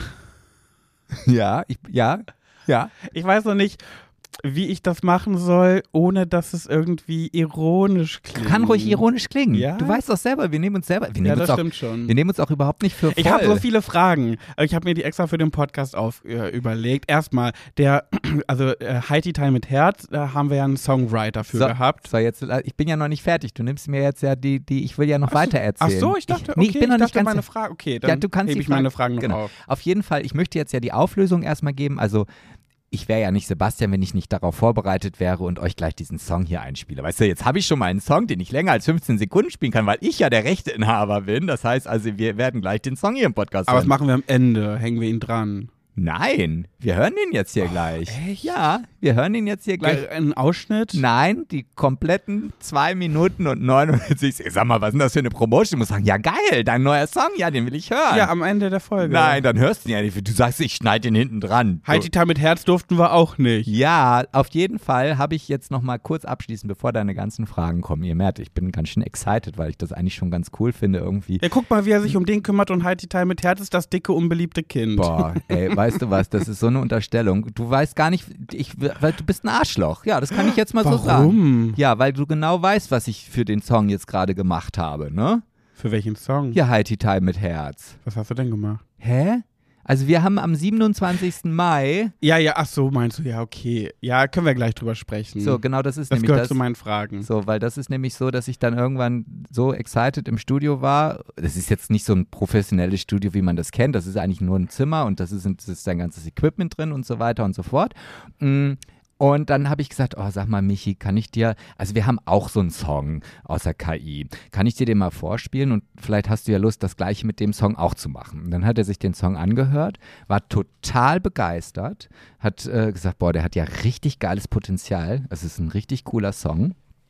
Ja, ich, ja, ja. ich weiß noch nicht, wie ich das machen soll, ohne dass es irgendwie ironisch klingt. Kann ruhig ironisch klingen. Ja? Du weißt doch selber, wir nehmen uns selber, wir Ja, nehmen, das uns, auch, stimmt schon. wir nehmen uns auch überhaupt nicht für voll. Ich habe so viele Fragen. Ich habe mir die extra für den Podcast auf, äh, überlegt. Erstmal, der, also äh, Heidi Time mit Herz, da haben wir ja einen Songwriter für so, gehabt. So, jetzt, ich bin ja noch nicht fertig. Du nimmst mir jetzt ja die, die ich will ja noch Ach so. weiter erzählen. Ach so, ich dachte, ich, nee, okay, ich bin noch ich nicht dachte ganz. meine Frage, okay, dann ja, du kannst hebe die ich meine Fragen- Fragen noch genau. auf. Auf jeden Fall, ich möchte jetzt ja die Auflösung erstmal geben. Also, ich wäre ja nicht Sebastian, wenn ich nicht darauf vorbereitet wäre und euch gleich diesen Song hier einspiele. Weißt du, jetzt habe ich schon mal einen Song, den ich länger als fünfzehn Sekunden spielen kann, weil ich ja der Rechteinhaber bin. Das heißt also, wir werden gleich den Song hier im Podcast Aber was hören. machen wir am Ende? Hängen wir ihn dran? Nein, wir hören den jetzt hier gleich. echt? Ja, wir hören den jetzt hier gleich. Äh, Ein Ausschnitt? Nein, die kompletten zwei Minuten und neunundsiebzig. Sag mal, was ist denn das für eine Promotion? Ich muss sagen, ja geil, dein neuer Song, ja, den will ich hören. Ja, am Ende der Folge. Nein, dann hörst du ihn ja nicht. Du sagst, ich schneide den hinten dran. Heidi Time mit Herz durften wir auch nicht. Ja, auf jeden Fall habe ich jetzt noch mal kurz abschließend, bevor deine ganzen Fragen kommen. Ihr merkt, ich bin ganz schön excited, weil ich das eigentlich schon ganz cool finde irgendwie. Ja, guck mal, wie er sich um den kümmert und Heidi Time mit Herz ist das dicke, unbeliebte Kind. Boah, ey, weißt du was, das ist so eine Unterstellung. Du weißt gar nicht, ich, weil du bist ein Arschloch. Ja, das kann ich jetzt mal so sagen. Warum? Ja, weil du genau weißt, was ich für den Song jetzt gerade gemacht habe, ne? Für welchen Song? Ja, Heidi Time mit Herz. Was hast du denn gemacht? Hä? Also wir haben am siebenundzwanzigsten Mai, Ja, ja, ach so, meinst du, ja, okay. Ja, können wir gleich drüber sprechen. so genau das ist das nämlich gehört das. zu meinen Fragen. So, weil das ist nämlich so, dass ich dann irgendwann so excited im Studio war. Das ist jetzt nicht so ein professionelles Studio, wie man das kennt. Das ist eigentlich nur ein Zimmer und das ist, das ist ein ganzes Equipment drin und so weiter und so fort. Mm. Und dann habe ich gesagt, oh, sag mal, Michi, kann ich dir, also wir haben auch so einen Song aus der K I, kann ich dir den mal vorspielen und vielleicht hast du ja Lust, das Gleiche mit dem Song auch zu machen. Und dann hat er sich den Song angehört, war total begeistert, hat äh, gesagt, boah, der hat ja richtig geiles Potenzial, es ist ein richtig cooler Song.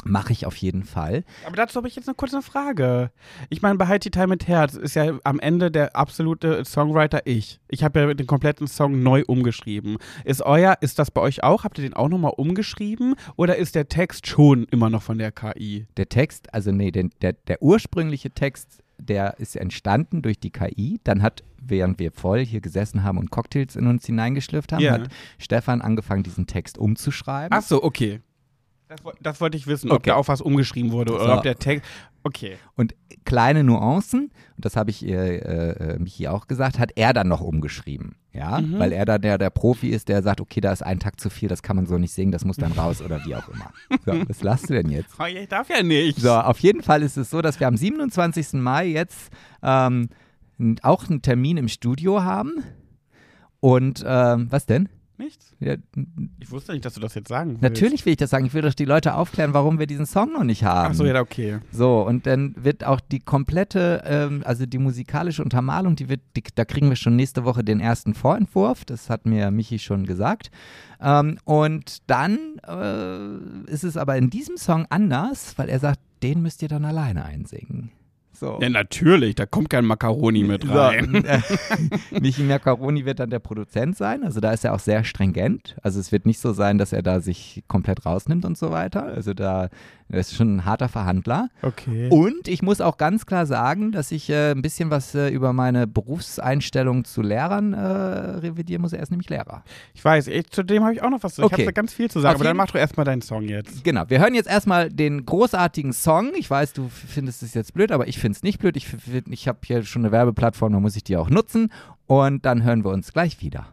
Mache ich auf jeden Fall. Aber dazu habe ich jetzt noch kurz eine Frage. Ich meine, bei Haiti Time mit Herz ist ja am Ende der absolute Songwriter ich. Ich habe ja den kompletten Song neu umgeschrieben. Ist euer, ist das bei euch auch? Habt ihr den auch nochmal umgeschrieben? Oder ist der Text schon immer noch von der K I? Der Text, also nee, der, der, der ursprüngliche Text, der ist entstanden durch die K I. Dann hat, während wir voll hier gesessen haben und Cocktails in uns hineingeschlürft haben, Ja. hat Stefan angefangen, diesen Text umzuschreiben. Ach so, okay. Das, wo- das wollte ich wissen, ob Okay. da auch was umgeschrieben wurde oder So. ob der Text. Okay. Und kleine Nuancen, und das habe ich äh, äh, Michi auch gesagt, hat er dann noch umgeschrieben. Ja, Mhm. weil er dann der, der Profi ist, der sagt, okay, da ist ein Takt zu viel, das kann man so nicht singen, das muss dann raus oder wie auch immer. So, was lachst du denn jetzt? Oh, ich darf ja nicht. So, auf jeden Fall ist es so, dass wir am siebenundzwanzigsten Mai jetzt ähm, n- auch einen Termin im Studio haben. Und ähm, was denn? Nichts? Ja, n- Ich wusste nicht, dass du das jetzt sagen willst. natürlich will ich das sagen. Ich will doch die Leute aufklären, warum wir diesen Song noch nicht haben. Ach so, ja, okay. So, und dann wird auch die komplette, ähm, also die musikalische Untermalung, die wird, die, da kriegen wir schon nächste Woche den ersten Vorentwurf, das hat mir Michi schon gesagt. Ähm, und dann äh, ist es aber in diesem Song anders, weil er sagt, den müsst ihr dann alleine einsingen. So. Ja, natürlich, da kommt kein Macaroni mit rein. So, äh, Michi Mercaroni wird dann der Produzent sein, also da ist er auch sehr stringent. Also es wird nicht so sein, dass er da sich komplett rausnimmt und so weiter. Also da er ist schon ein harter Verhandler. Okay. Und ich muss auch ganz klar sagen, dass ich äh, ein bisschen was äh, über meine Berufseinstellung zu Lehrern äh, revidieren muss. Er ist nämlich Lehrer. Ich weiß, ich, zu dem habe ich auch noch was zu sagen. Okay. Ich habe da ganz viel zu sagen, Auf aber dann jeden- mach doch erstmal deinen Song jetzt. Genau, wir hören jetzt erstmal den großartigen Song. Ich weiß, du findest es jetzt blöd, aber ich finde es nicht blöd. Ich, find- ich habe hier schon eine Werbeplattform, da muss ich die auch nutzen. Und dann hören wir uns gleich wieder.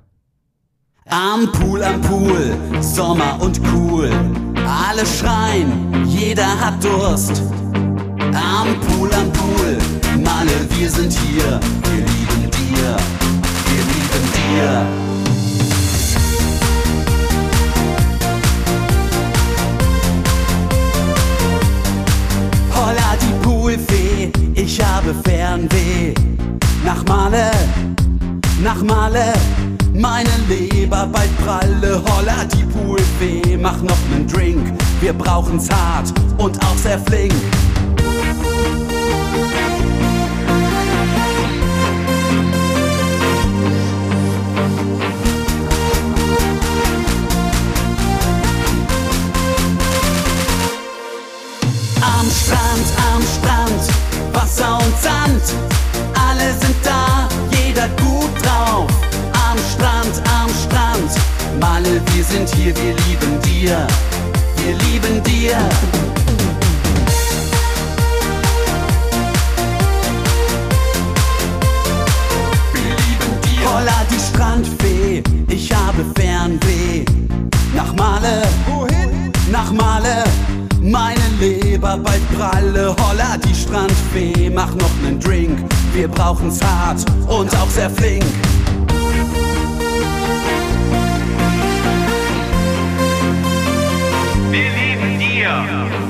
Am Pool, am Pool, Sommer und cool. Alle schreien, jeder hat Durst. Am Pool, am Pool, Malle, wir sind hier. Wir lieben dir, wir lieben dir. Holla die Poolfee, ich habe Fernweh. Nach Malle, nach Malle, meine Leber bald pralle. Holla die Poolfee, mach noch nen Drink. Wir brauchen's hart und auch sehr flink. Am Strand, am Strand, Wasser und Sand. Alle sind da, jeder gut drauf. Am Strand, am Strand, Malle, wir sind hier, wir lieben dir, wir lieben dir. Wir lieben dir. Holla die Strandfee, ich habe Fernweh. Nach Malle, wohin? Nach Malle, meine Leber bald pralle. Holla die Strandfee, mach noch nen Drink. Wir brauchen's hart und auch sehr flink. Wir lieben dir.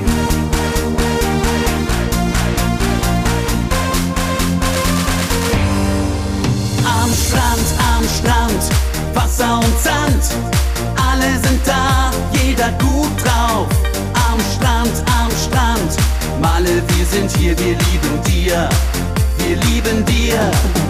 Am Strand, am Strand, Wasser und Sand. Alle sind da, jeder gut drauf. Am Strand, am Strand, Malle, wir sind hier, wir lieben dir, wir lieben dir.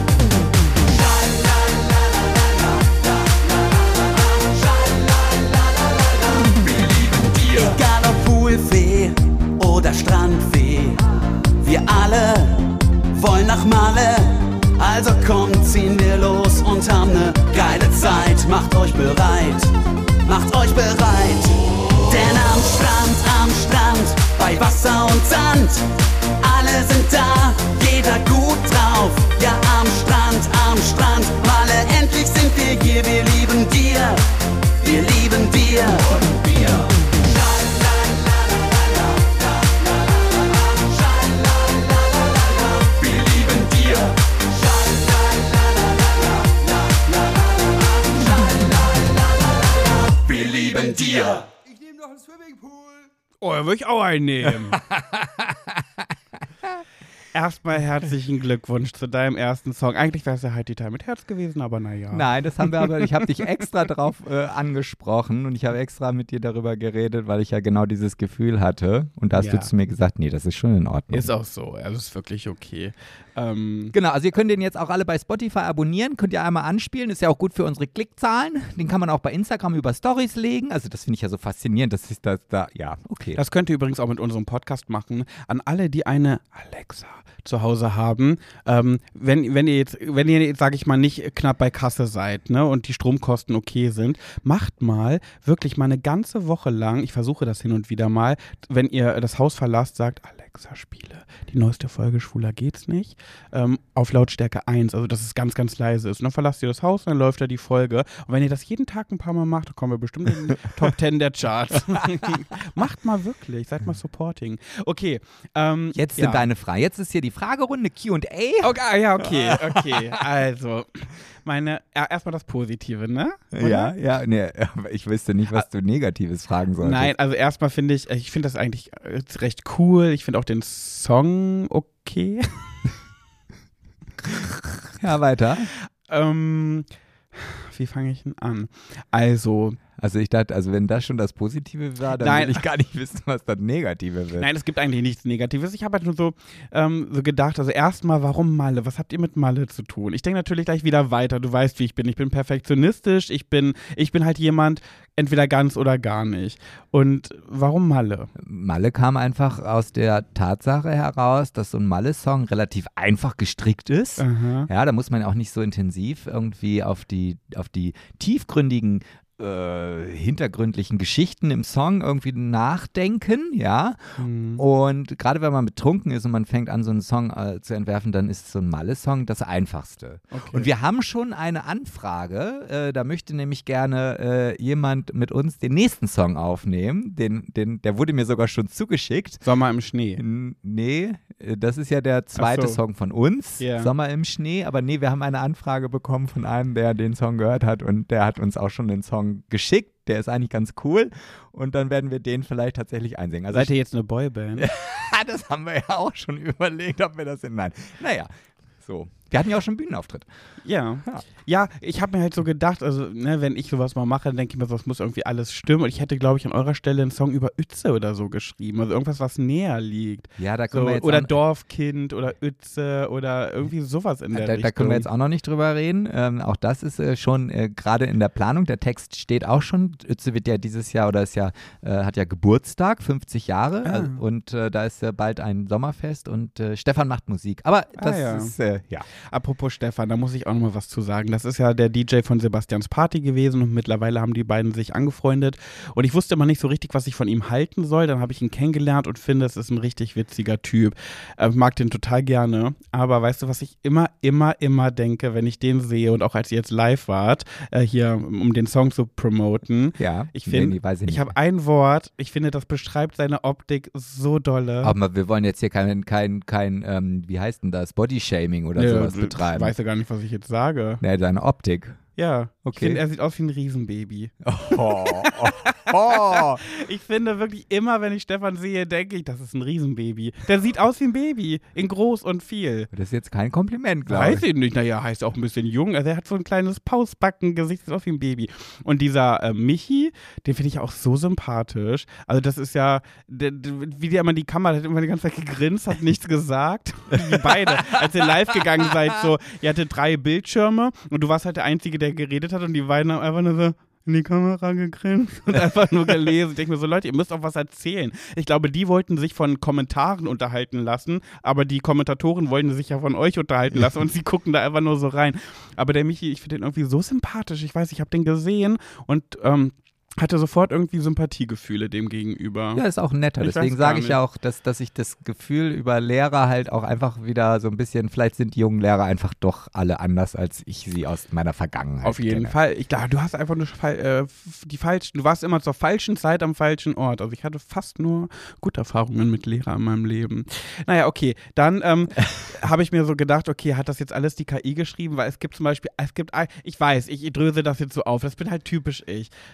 Wir lieben dir. Egal ob Poolfee oder Strandfee, wir alle wollen nach Malle. Also kommt, ziehen wir los und haben ne geile Zeit. Macht euch bereit, macht euch bereit. Denn am Strand, am Strand, bei Wasser und Sand, alle sind da, jeder gut drauf. Ja, am Strand, am Strand, Malle, endlich sind wir hier. Wir lieben dir, wir lieben dir. Und wir. Wir lieben dir. Wir lieben dir. Ich nehme noch einen Swimmingpool. Oh, da würde ich auch einen nehmen. Erstmal herzlichen Glückwunsch zu deinem ersten Song. Eigentlich wäre es ja Heidi Time mit Herz gewesen, aber naja. Nein, das haben wir aber, ich habe dich extra drauf äh, angesprochen und ich habe extra mit dir darüber geredet, weil ich ja genau dieses Gefühl hatte. Und da hast Ja. du zu mir gesagt, nee, das ist schon in Ordnung. Ist auch so, also ist wirklich okay. Ähm, Genau, also ihr könnt den jetzt auch alle bei Spotify abonnieren, könnt ihr einmal anspielen, ist ja auch gut für unsere Klickzahlen. Den kann man auch bei Instagram über Stories legen. Also das finde ich ja so faszinierend, dass ist das da, ja, okay. Das könnt ihr übrigens auch mit unserem Podcast machen. An alle, die eine Alexa zu Hause haben, ähm, wenn, wenn ihr jetzt, wenn ihr jetzt, sage ich mal, nicht knapp bei Kasse seid, ne, und die Stromkosten okay sind, macht mal wirklich mal eine ganze Woche lang, ich versuche das hin und wieder mal, wenn ihr das Haus verlasst, sagt, Alexa, spiele die neueste Folge Schwuler geht's nicht, ähm, auf Lautstärke eins, also dass es ganz, ganz leise ist. Und dann verlasst ihr das Haus und dann läuft da die Folge. Und wenn ihr das jeden Tag ein paar Mal macht, dann kommen wir bestimmt in den Top Ten der Charts. Macht mal wirklich, seid mal supporting. Okay. Ähm, Jetzt ja. sind deine Fragen. Jetzt ist hier die Fragerunde Q und A. Okay, ah, ja, okay, okay. Also, meine, ja, erstmal das Positive, ne? Oder? Ja, ja, nee, aber ich wüsste nicht, was du Negatives fragen solltest. Nein, also erstmal finde ich, ich finde das eigentlich äh, recht cool. Ich finde auch den Song okay. Ja, weiter. ähm, wie fange ich denn an? Also, Also ich dachte, also wenn das schon das Positive war, dann Nein. will ich gar nicht wissen, was das Negative wird. nein, es gibt eigentlich nichts Negatives. Ich habe halt nur so, ähm, so gedacht, also erstmal, warum Malle? Was habt ihr mit Malle zu tun? Ich denke natürlich gleich wieder weiter. Du weißt, wie ich bin. Ich bin perfektionistisch. Ich bin, ich bin halt jemand, entweder ganz oder gar nicht. Und warum Malle? Malle kam einfach aus der Tatsache heraus, dass so ein Malle-Song relativ einfach gestrickt ist. Aha. Ja, da muss man auch nicht so intensiv irgendwie auf die, auf die tiefgründigen äh, hintergründlichen Geschichten im Song irgendwie nachdenken, ja. Hm. Und gerade wenn man betrunken ist und man fängt an, so einen Song äh, zu entwerfen, dann ist so ein Malle-Song das Einfachste. Okay. Und wir haben schon eine Anfrage, äh, da möchte nämlich gerne äh, jemand mit uns den nächsten Song aufnehmen. Den, den, der wurde mir sogar schon zugeschickt. Sommer im Schnee. N- Nee, äh, das ist ja der zweite Ach so. Song von uns, Ja. Sommer im Schnee. Aber nee, wir haben eine Anfrage bekommen von einem, der den Song gehört hat und der hat uns auch schon den Song geschickt. Der ist eigentlich ganz cool und dann werden wir den vielleicht tatsächlich einsingen. Also Seid ihr jetzt eine Boyband? das haben wir ja auch schon überlegt, ob wir das sind. Nein, naja, so. Wir hatten ja auch schon Bühnenauftritt. Ja. Ja. Ja, ich habe mir halt so gedacht, also, ne, wenn ich sowas mal mache, dann denke ich mir, das muss irgendwie alles stimmen. Und ich hätte, glaube ich, an eurer Stelle einen Song über Uetze oder so geschrieben. Also irgendwas, was näher liegt. Ja, da können So, wir jetzt oder auch, Dorfkind oder Uetze oder irgendwie sowas in der da, Richtung. da können wir jetzt auch noch nicht drüber reden. Ähm, auch das ist äh, schon äh, gerade in der Planung. Der Text steht auch schon. Uetze wird ja dieses Jahr oder ist ja, äh, hat ja Geburtstag, fünfzig Jahre. Ah. äh, und äh, da ist äh, bald ein Sommerfest und äh, Stefan macht Musik. Aber das Ah, ja. ist, äh, ja. Apropos Stefan, da muss ich auch noch mal was zu sagen. Das ist ja der D J von Sebastians Party gewesen und mittlerweile haben die beiden sich angefreundet. Und ich wusste immer nicht so richtig, was ich von ihm halten soll. Dann habe ich ihn kennengelernt und finde, es ist ein richtig witziger Typ. Äh, mag den total gerne. Aber weißt du, was ich immer, immer, immer denke, wenn ich den sehe und auch als ihr jetzt live wart, äh, hier, um den Song zu promoten. Ja, Ich nee, finde, nee, weiß ich ich nicht. habe ein Wort, ich finde, das beschreibt seine Optik so dolle. Aber wir wollen jetzt hier kein, kein, kein ähm, wie heißt denn das, Bodyshaming oder Ja, sowas ich betreiben. weiß ja gar nicht, was ich jetzt sage. Nee, seine Optik. Ja, Okay. ich finde, er sieht aus wie ein Riesenbaby. Oh, oh, oh. Ich finde wirklich immer, wenn ich Stefan sehe, denke ich, das ist ein Riesenbaby. Der sieht aus wie ein Baby, in groß und viel. Das ist jetzt kein Kompliment, glaube Weiß ich. ich nicht, naja, heißt auch ein bisschen jung. Also er hat so ein kleines Pausbacken-Gesicht, sieht aus wie ein Baby. Und dieser äh, Michi, den finde ich auch so sympathisch. Also das ist ja, der, der, wie der immer in die Kamera, der hat immer die ganze Zeit gegrinst, hat nichts gesagt. Wie beide, als ihr live gegangen seid, so, ihr hattet drei Bildschirme und du warst halt der Einzige, der geredet hat und die beiden haben einfach nur so in die Kamera gegrinst und einfach nur gelesen. Ich denke mir so, Leute, ihr müsst auch was erzählen. Ich glaube, die wollten sich von Kommentaren unterhalten lassen, aber die Kommentatoren wollten sich ja von euch unterhalten lassen und sie gucken da einfach nur so rein. Aber der Michi, ich finde den irgendwie so sympathisch. Ich weiß, ich habe den gesehen und ähm, hatte sofort irgendwie Sympathiegefühle dem gegenüber. Ja, ist auch netter. Ich Deswegen weiß gar sage ich nicht. ja auch, dass, dass ich das Gefühl über Lehrer halt auch einfach wieder so ein bisschen, vielleicht sind die jungen Lehrer einfach doch alle anders, als ich sie aus meiner Vergangenheit Auf jeden kenne. Fall. Ich glaube, du hast einfach nur fal- äh, die falschen, du warst immer zur falschen Zeit am falschen Ort. Also ich hatte fast nur gute Erfahrungen mit Lehrern in meinem Leben. Naja, okay. Dann ähm, habe ich mir so gedacht, okay, hat das jetzt alles die K I geschrieben? Weil es gibt zum Beispiel, es gibt, ein- ich weiß, ich dröse das jetzt so auf, das bin halt typisch ich. Ähm,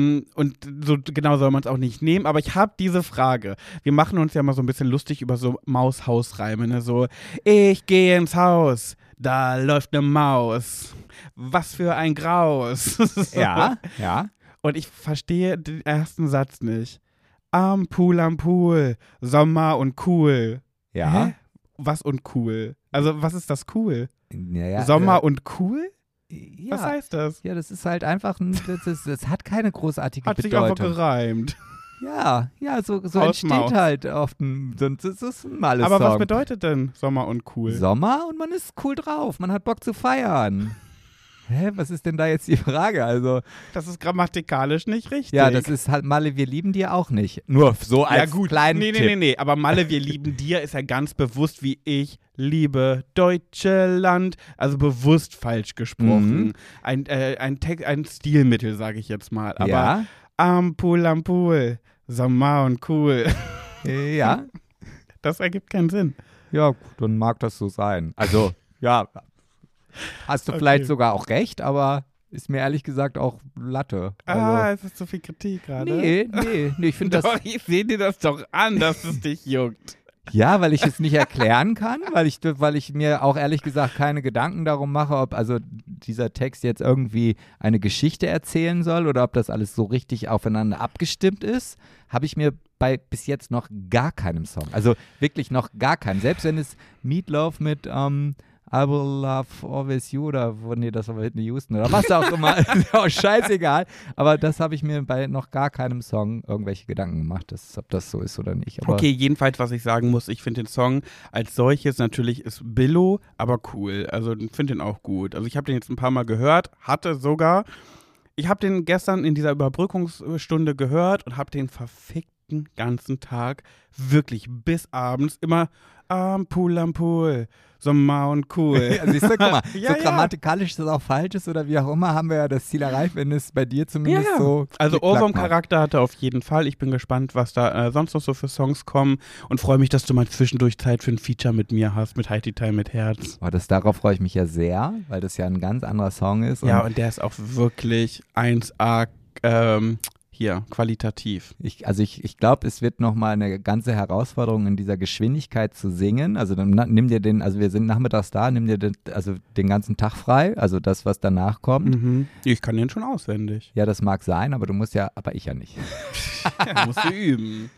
Ähm, und so genau soll man es auch nicht nehmen. Aber ich habe diese Frage. Wir machen uns ja mal so ein bisschen lustig über so Maus-Haus-Reime. Ne? So, ich gehe ins Haus, da läuft eine Maus. Was für ein Graus. So. Ja, ja. Und ich verstehe den ersten Satz nicht. Am Pool, am Pool, Sommer und cool. Ja. Hä? Was und cool? Also, was ist das cool? Ja, ja, Sommer äh, und cool? ja. Was heißt das? Ja, das ist halt einfach, ein, das, ist, das hat keine großartige Hat sich einfach Bedeutung. gereimt. Ja, ja, so, so Aus entsteht Maus. halt oft ein, sonst ist es ein Males Aber was Song. bedeutet denn Sommer und cool? Sommer und man ist cool drauf, man hat Bock zu feiern. Hä, was ist denn da jetzt die Frage? Also, Das ist grammatikalisch nicht richtig. ja, das ist halt Malle, wir lieben dir auch nicht. Nur so als ja, gut. kleinen nee, nee, Tipp. nee, nee. Aber Malle, wir lieben dir ist ja ganz bewusst wie ich liebe Deutschland. Also bewusst falsch gesprochen. Mhm. Ein, äh, ein, Text, ein Stilmittel, sage ich jetzt mal. Aber Ja, am Pool, am Pool, Sommer und cool. äh, ja, Das ergibt keinen Sinn. ja, gut, dann mag das so sein. Also, ja, hast du Okay. vielleicht sogar auch recht, aber ist mir ehrlich gesagt auch Latte. Also, ah, es ist so viel Kritik gerade. nee, nee, nee, ich finde das, Doch, ich sehe dir das doch an, dass es dich juckt. ja, weil ich es nicht erklären kann, weil ich, weil ich mir auch ehrlich gesagt keine Gedanken darum mache, ob also dieser Text jetzt irgendwie eine Geschichte erzählen soll oder ob das alles so richtig aufeinander abgestimmt ist, habe ich mir bei bis jetzt noch gar keinem Song, also wirklich noch gar keinen, selbst wenn es Meatloaf mit ähm, I will love always you oder wo, nee, das war Whitney Houston oder was auch immer, ist auch scheißegal, aber das habe ich mir bei noch gar keinem Song irgendwelche Gedanken gemacht, dass, ob das so ist oder nicht. Aber Okay, jedenfalls, was ich sagen muss, ich finde den Song als solches natürlich ist Billo, aber cool. Also ich finde den auch gut. Also ich habe den jetzt ein paar Mal gehört, hatte sogar, ich habe den gestern in dieser Überbrückungsstunde gehört und habe den verfickten ganzen Tag wirklich bis abends immer am Pool, am Pool, Sommer und cool. Ja, siehst du, guck mal, Ja, so ja. grammatikalisch das auch falsch ist oder wie auch immer, haben wir ja das Ziel erreicht, wenn es bei dir zumindest Ja, ja. so Also klick-klack macht. Ohrwurm-Charakter hat er auf jeden Fall. Ich bin gespannt, was da äh, sonst noch so für Songs kommen und freue mich, dass du mal zwischendurch Zeit für ein Feature mit mir hast, mit Heidi Teil mit Herz. Oh, das, darauf freue ich mich ja sehr, weil das ja ein ganz anderer Song ist. Ja, und und der ist auch wirklich eins A ähm, hier, qualitativ. ich, also ich, ich glaube, es wird nochmal eine ganze Herausforderung in dieser Geschwindigkeit zu singen. Also dann na, nimm dir den, also wir sind nachmittags da, nimm dir den, also den ganzen Tag frei, also das, was danach kommt. Mhm. Ich kann den schon auswendig. Ja, das mag sein, aber du musst ja, aber ich ja nicht. Ja, musst du üben.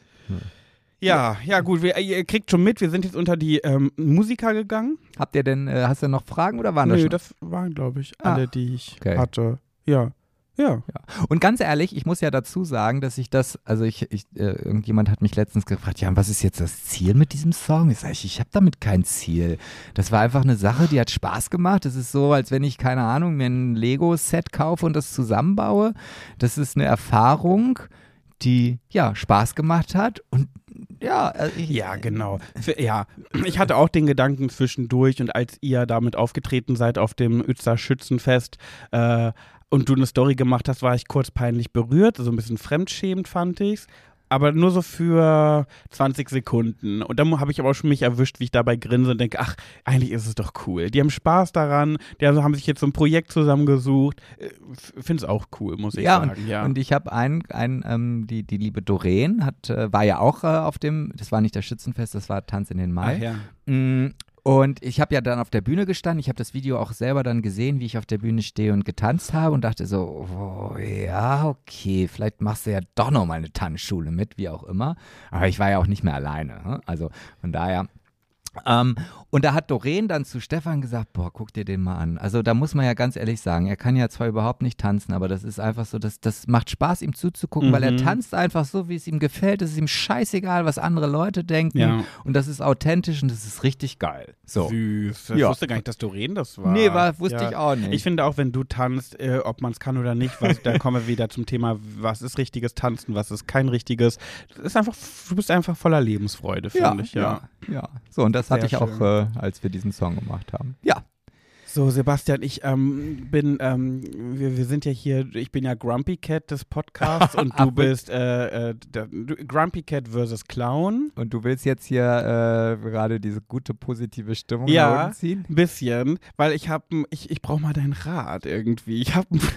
Ja, ja gut, wir, ihr kriegt schon mit, wir sind jetzt unter die ähm, Musiker gegangen. Habt ihr denn, äh, hast du noch Fragen oder waren das Nö, schon? das waren, glaube ich, Ah, alle, die ich okay. hatte. Ja, ja. Und ganz ehrlich, ich muss ja dazu sagen, dass ich das, also ich, ich äh, irgendjemand hat mich letztens gefragt, ja, was ist jetzt das Ziel mit diesem Song? Ich sage, ich, ich habe damit kein Ziel. Das war einfach eine Sache, die hat Spaß gemacht. Das ist so, als wenn ich, keine Ahnung, mir ein Lego-Set kaufe und das zusammenbaue. Das ist eine Erfahrung, die, ja, Spaß gemacht hat und ja, also ich, Ja, genau. Für, ja, ich hatte auch den Gedanken zwischendurch und als ihr damit aufgetreten seid auf dem Uetzer Schützenfest äh, und du eine Story gemacht hast, war ich kurz peinlich berührt, so ein bisschen fremdschämend fand ich's. Aber nur so für zwanzig Sekunden. Und dann habe ich aber auch schon mich erwischt, wie ich dabei grinse und denke, ach, eigentlich ist es doch cool. Die haben Spaß daran, die haben sich jetzt so ein Projekt zusammengesucht. Finde es auch cool, muss ich ja, sagen. und, Ja, und ich habe einen, einen ähm, die, die liebe Doreen hat, äh, war ja auch äh, auf dem, das war nicht das Schützenfest, das war Tanz in den Mai. ach ja. Mm, Und ich habe ja dann auf der Bühne gestanden, ich habe das Video auch selber dann gesehen, wie ich auf der Bühne stehe und getanzt habe und dachte so, oh, ja, okay, vielleicht machst du ja doch noch mal eine Tanzschule mit, wie auch immer. Aber ich war ja auch nicht mehr alleine, hm? Also von daher. Ähm, und da hat Doreen dann zu Stefan gesagt, boah, guck dir den mal an. Also da muss man ja ganz ehrlich sagen, er kann ja zwar überhaupt nicht tanzen, aber das ist einfach so, das, das macht Spaß, ihm zuzugucken, Mhm. weil er tanzt einfach so, wie es ihm gefällt. Es ist ihm scheißegal, was andere Leute denken. Ja. Und das ist authentisch und das ist richtig geil. So. Süß. Ich Ja. wusste gar nicht, dass Doreen das war. Nee, war, wusste Ja. ich auch nicht. Ich finde auch, wenn du tanzt, äh, ob man es kann oder nicht, was, da kommen wir wieder zum Thema, was ist richtiges Tanzen, was ist kein richtiges. Das ist einfach, du bist einfach voller Lebensfreude, ja, finde ich. Ja. ja, ja. So, und das Sehr hatte ich auch, schön. äh, als wir diesen Song gemacht haben. Ja. So, Sebastian, ich ähm, bin, ähm, wir, wir sind ja hier, ich bin ja Grumpy Cat des Podcasts und du Ach, bist äh, äh, der, du, Grumpy Cat versus Clown. Und du willst jetzt hier äh, gerade diese gute, positive Stimmung Ja. nach oben ziehen? Ein bisschen, weil ich habe, ich, ich brauche mal deinen Rat irgendwie. Ich habe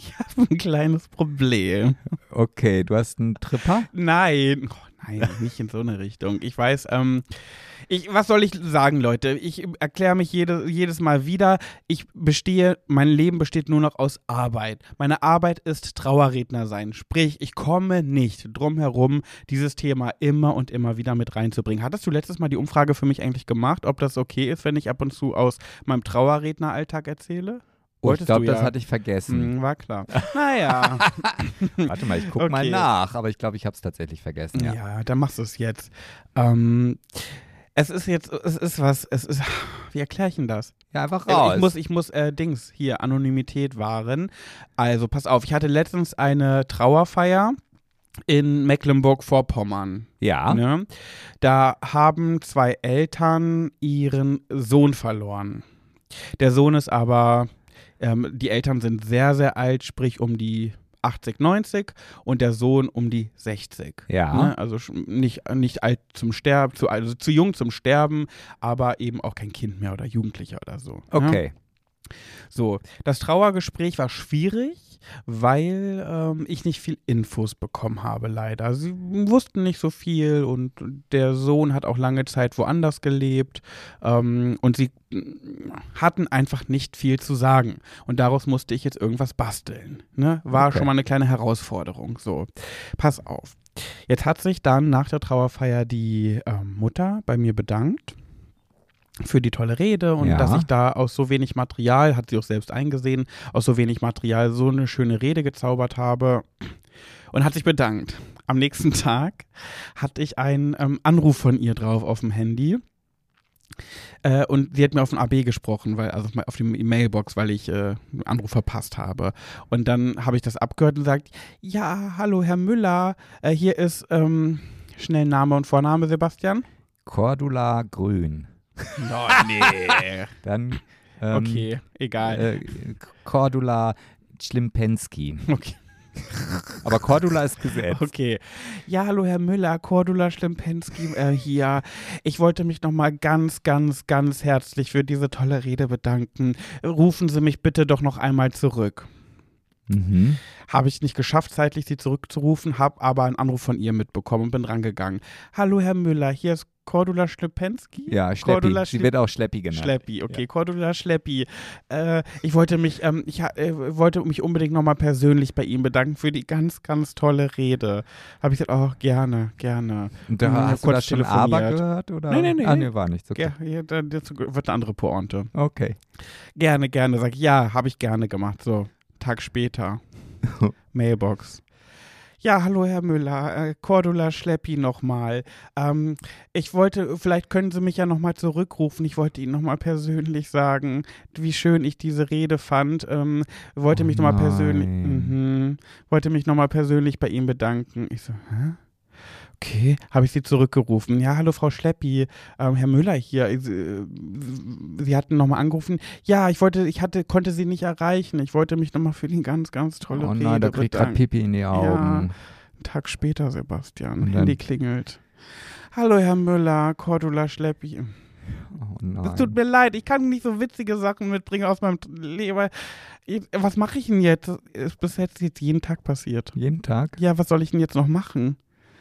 Ich habe ein kleines Problem. Okay, du hast einen Tripper? Nein, oh, nein, nicht in so eine Richtung. Ich weiß, ähm, ich, was soll ich sagen, Leute? Ich erkläre mich jede, jedes Mal wieder. Ich bestehe, mein Leben besteht nur noch aus Arbeit. Meine Arbeit ist Trauerredner sein. Sprich, ich komme nicht drum herum, dieses Thema immer und immer wieder mit reinzubringen. Hattest du letztes Mal die Umfrage für mich eigentlich gemacht, ob das okay ist, wenn ich ab und zu aus meinem Trauerredneralltag erzähle? Oh, ich glaube, ja. das hatte ich vergessen. Hm, war klar. Naja. Warte mal, ich gucke Okay. mal nach, aber ich glaube, ich habe es tatsächlich vergessen. Ja. Ja, dann machst du es jetzt. Ähm, es ist jetzt, es ist was, es ist, wie erkläre ich denn das? Ja, einfach raus. Ich muss, ich muss, äh, Dings, hier, Anonymität wahren. Also, pass auf, ich hatte letztens eine Trauerfeier in Mecklenburg-Vorpommern. ja. Ne? Da haben zwei Eltern ihren Sohn verloren. Der Sohn ist aber, ähm, die Eltern sind sehr, sehr alt, sprich um die achtzig, neunzig und der Sohn um die sechzig. Ja. Ne? Also sch- nicht, nicht alt zum Sterben, zu, also zu jung zum Sterben, aber eben auch kein Kind mehr oder Jugendlicher oder so. Ne? Okay. So, das Trauergespräch war schwierig, weil ähm, ich nicht viel Infos bekommen habe, leider. Sie wussten nicht so viel und der Sohn hat auch lange Zeit woanders gelebt ähm, und sie hatten einfach nicht viel zu sagen. Und daraus musste ich jetzt irgendwas basteln. Ne? War Okay. schon mal eine kleine Herausforderung. So, pass auf. Jetzt hat sich dann nach der Trauerfeier die ähm, Mutter bei mir bedankt für die tolle Rede und Ja. dass ich da aus so wenig Material, hat sie auch selbst eingesehen, aus so wenig Material so eine schöne Rede gezaubert habe und hat sich bedankt. Am nächsten Tag hatte ich einen ähm, Anruf von ihr drauf auf dem Handy äh, und sie hat mir auf den A B gesprochen, weil also auf die Mailbox, weil ich äh, einen Anruf verpasst habe. Und dann habe ich das abgehört und gesagt, ja, hallo Herr Müller, äh, hier ist ähm, schnell Name und Vorname, Sebastian. Cordula Grün. Oh, nee. Dann ähm, Okay, egal. äh, Cordula Schlimpensky. Okay. Aber Cordula ist gesetzt. Okay. Ja, hallo Herr Müller, Cordula Schlimpensky äh, hier. Ich wollte mich nochmal ganz, ganz, ganz herzlich für diese tolle Rede bedanken. Rufen Sie mich bitte doch noch einmal zurück. Mhm. Habe ich nicht geschafft, zeitlich sie zurückzurufen, habe aber einen Anruf von ihr mitbekommen und bin rangegangen. Hallo Herr Müller, hier ist Cordula Schlimpensky. Ja, Schleppi. Cordula Sie Schli- wird auch Schleppi genannt. Schleppi, okay, Ja. Cordula Schleppi. Äh, ich wollte mich, ähm, ich ha- äh, wollte mich unbedingt nochmal persönlich bei ihm bedanken für die ganz, ganz tolle Rede. Habe ich gesagt, oh, gerne, gerne. Und da Mhm, hast du kurz das schon Aber telefoniert. gehört? Oder? Nee, nee, nee. Ah, nee, war nichts. Okay. Ja, ja, da- dazu wird eine andere Pointe. Okay. Gerne, gerne, sag ich, ja, habe ich gerne gemacht. So, Tag später. Mailbox. Ja, hallo Herr Müller, äh, Cordula Schleppi nochmal. Ähm, ich wollte, vielleicht können Sie mich ja nochmal zurückrufen. Ich wollte Ihnen nochmal persönlich sagen, wie schön ich diese Rede fand. Ähm, wollte Oh mich nochmal persönlich, nein. mhm, wollte mich nochmal persönlich bei Ihnen bedanken. Ich so, hä? Okay, habe ich sie zurückgerufen. Ja, hallo Frau Schleppi, ähm, Herr Müller hier. Sie, sie hatten nochmal angerufen. Ja, ich wollte, ich hatte, konnte Sie nicht erreichen. Ich wollte mich nochmal für die ganz, ganz tolle Oh Rede nein, da kriegt gerade bedanken. Pipi in die Augen. Ja, einen Tag später, Sebastian. Und dann- Handy klingelt. Hallo Herr Müller, Cordula Schleppi. Oh nein. Es tut mir leid, ich kann nicht so witzige Sachen mitbringen aus meinem Leben. Was mache ich denn jetzt? Das ist bis jetzt, jetzt jeden Tag passiert. Jeden Tag? Ja, was soll ich denn jetzt noch machen?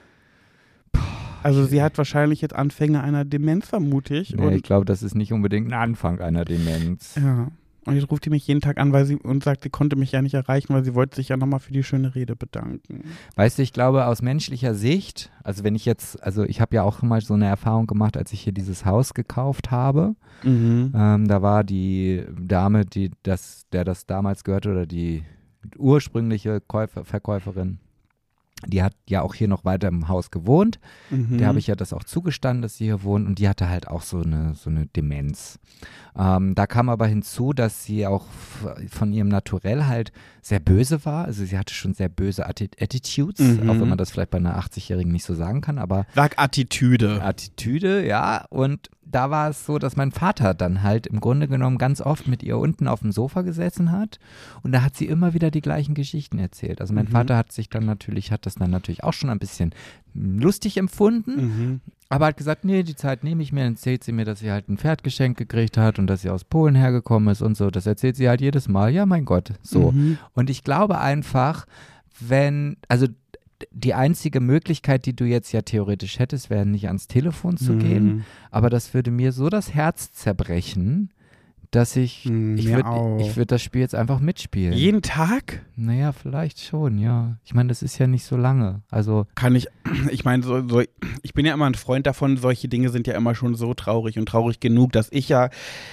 Also sie hat wahrscheinlich jetzt Anfänge einer Demenz, vermute ich. Nee, und, ich glaube, das ist nicht unbedingt ein Anfang einer Demenz. ja. Und jetzt ruft die mich jeden Tag an, weil sie und sagt, sie konnte mich ja nicht erreichen, weil sie wollte sich ja nochmal für die schöne Rede bedanken. Weißt du, ich glaube, aus menschlicher Sicht, also wenn ich jetzt, also ich habe ja auch mal so eine Erfahrung gemacht, als ich hier dieses Haus gekauft habe. Mhm. Ähm, da war die Dame, die das, der das damals gehörte, oder die ursprüngliche Käufer, Verkäuferin, die hat ja auch hier noch weiter im Haus gewohnt. Mhm. Der habe ich ja das auch zugestanden, dass sie hier wohnt, und die hatte halt auch so eine, so eine Demenz. Ähm, da kam aber hinzu, dass sie auch f- von ihrem Naturell halt sehr böse war. Also sie hatte schon sehr böse Atti- Attitudes, Mhm. auch wenn man das vielleicht bei einer achtzigjährigen nicht so sagen kann, aber Sag Attitüde. Attitüde, ja. Und da war es so, dass mein Vater dann halt im Grunde genommen ganz oft mit ihr unten auf dem Sofa gesessen hat, und da hat sie immer wieder die gleichen Geschichten erzählt. Also mein Mhm. Vater hat sich dann natürlich, hat das dann natürlich auch schon ein bisschen lustig empfunden, Mhm. Aber hat gesagt, nee, die Zeit nehme ich mir. Dann erzählt sie mir, dass sie halt ein Pferd geschenkt gekriegt hat und dass sie aus Polen hergekommen ist und so. Das erzählt sie halt jedes Mal. Ja, mein Gott, so. Mhm. Und ich glaube einfach, wenn, also die einzige Möglichkeit, die du jetzt ja theoretisch hättest, wäre nicht ans Telefon zu Mhm. gehen. Aber das würde mir so das Herz zerbrechen, dass ich, Mhm, ich mir würde auch. ich würd das Spiel jetzt einfach mitspielen. Jeden Tag? Naja, vielleicht schon, ja. Ich meine, das ist ja nicht so lange. Also, Kann ich, ich meine, so, so, ich bin ja immer ein Freund davon, solche Dinge sind ja immer schon so traurig und traurig genug, dass ich ja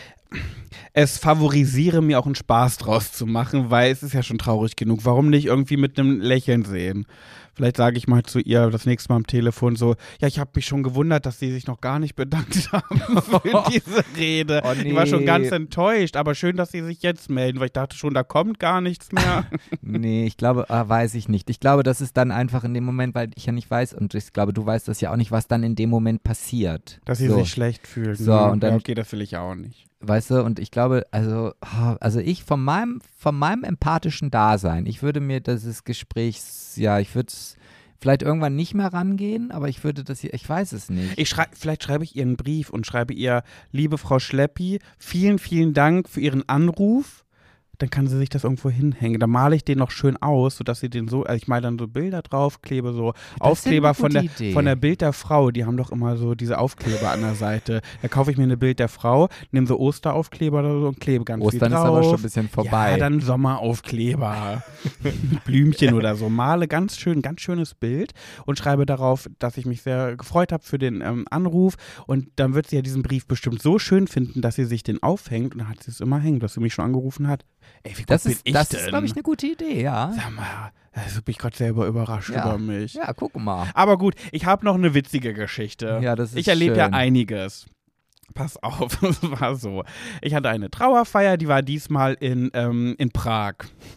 es favorisiere, mir auch einen Spaß draus zu machen, weil es ist ja schon traurig genug. Warum nicht irgendwie mit einem Lächeln sehen? Vielleicht sage ich mal zu ihr das nächste Mal am Telefon so, ja, ich habe mich schon gewundert, dass sie sich noch gar nicht bedankt haben für diese Rede. Oh, nee. Ich war schon ganz enttäuscht, aber schön, dass sie sich jetzt melden, weil ich dachte schon, da kommt gar nichts mehr. nee, ich glaube, ah, weiß ich nicht. Ich glaube, das ist dann einfach in dem Moment, weil ich ja nicht weiß und ich glaube, du weißt das ja auch nicht, was dann in dem Moment passiert. Dass sie so. sich schlecht fühlen. So, ja, und dann- ja, okay, das will ich auch nicht. Weißt du, und ich glaube, also, also ich von meinem, von meinem empathischen Dasein, ich würde mir dieses Gespräch, ja, ich würde es vielleicht irgendwann nicht mehr rangehen, aber ich würde das hier, ich weiß es nicht. Ich schrei vielleicht schreibe ich ihr einen Brief und schreibe ihr, liebe Frau Schleppi, vielen, vielen Dank für Ihren Anruf. Dann kann sie sich das irgendwo hinhängen. Dann male ich den noch schön aus, sodass sie den so, also ich male dann so Bilder drauf, klebe so Aufkleber eine von der, gute Idee. von der Bild der Frau. Die haben doch immer so diese Aufkleber an der Seite. Da kaufe ich mir eine Bild der Frau, nehme so Osteraufkleber oder so und klebe ganz Ostern viel ist drauf. aber schon ein bisschen vorbei. Ja, dann Sommeraufkleber, Blümchen oder so. Male ganz schön, ganz schönes Bild und schreibe darauf, dass ich mich sehr gefreut habe für den ähm, Anruf. Und dann wird sie ja diesen Brief bestimmt so schön finden, dass sie sich den aufhängt und dann hat sie es immer hängen, dass sie mich schon angerufen hat. Ey, wie gut Das bin ist, ich das denn? ist, glaube ich, eine gute Idee, ja. Sag mal, also bin ich gerade selber überrascht Ja. über mich. Ja, guck mal. Aber gut, ich habe noch eine witzige Geschichte. Ja, das ist ich erlebe ja schön. einiges. Pass auf, es war so. Ich hatte eine Trauerfeier, die war diesmal in, ähm, in Prag.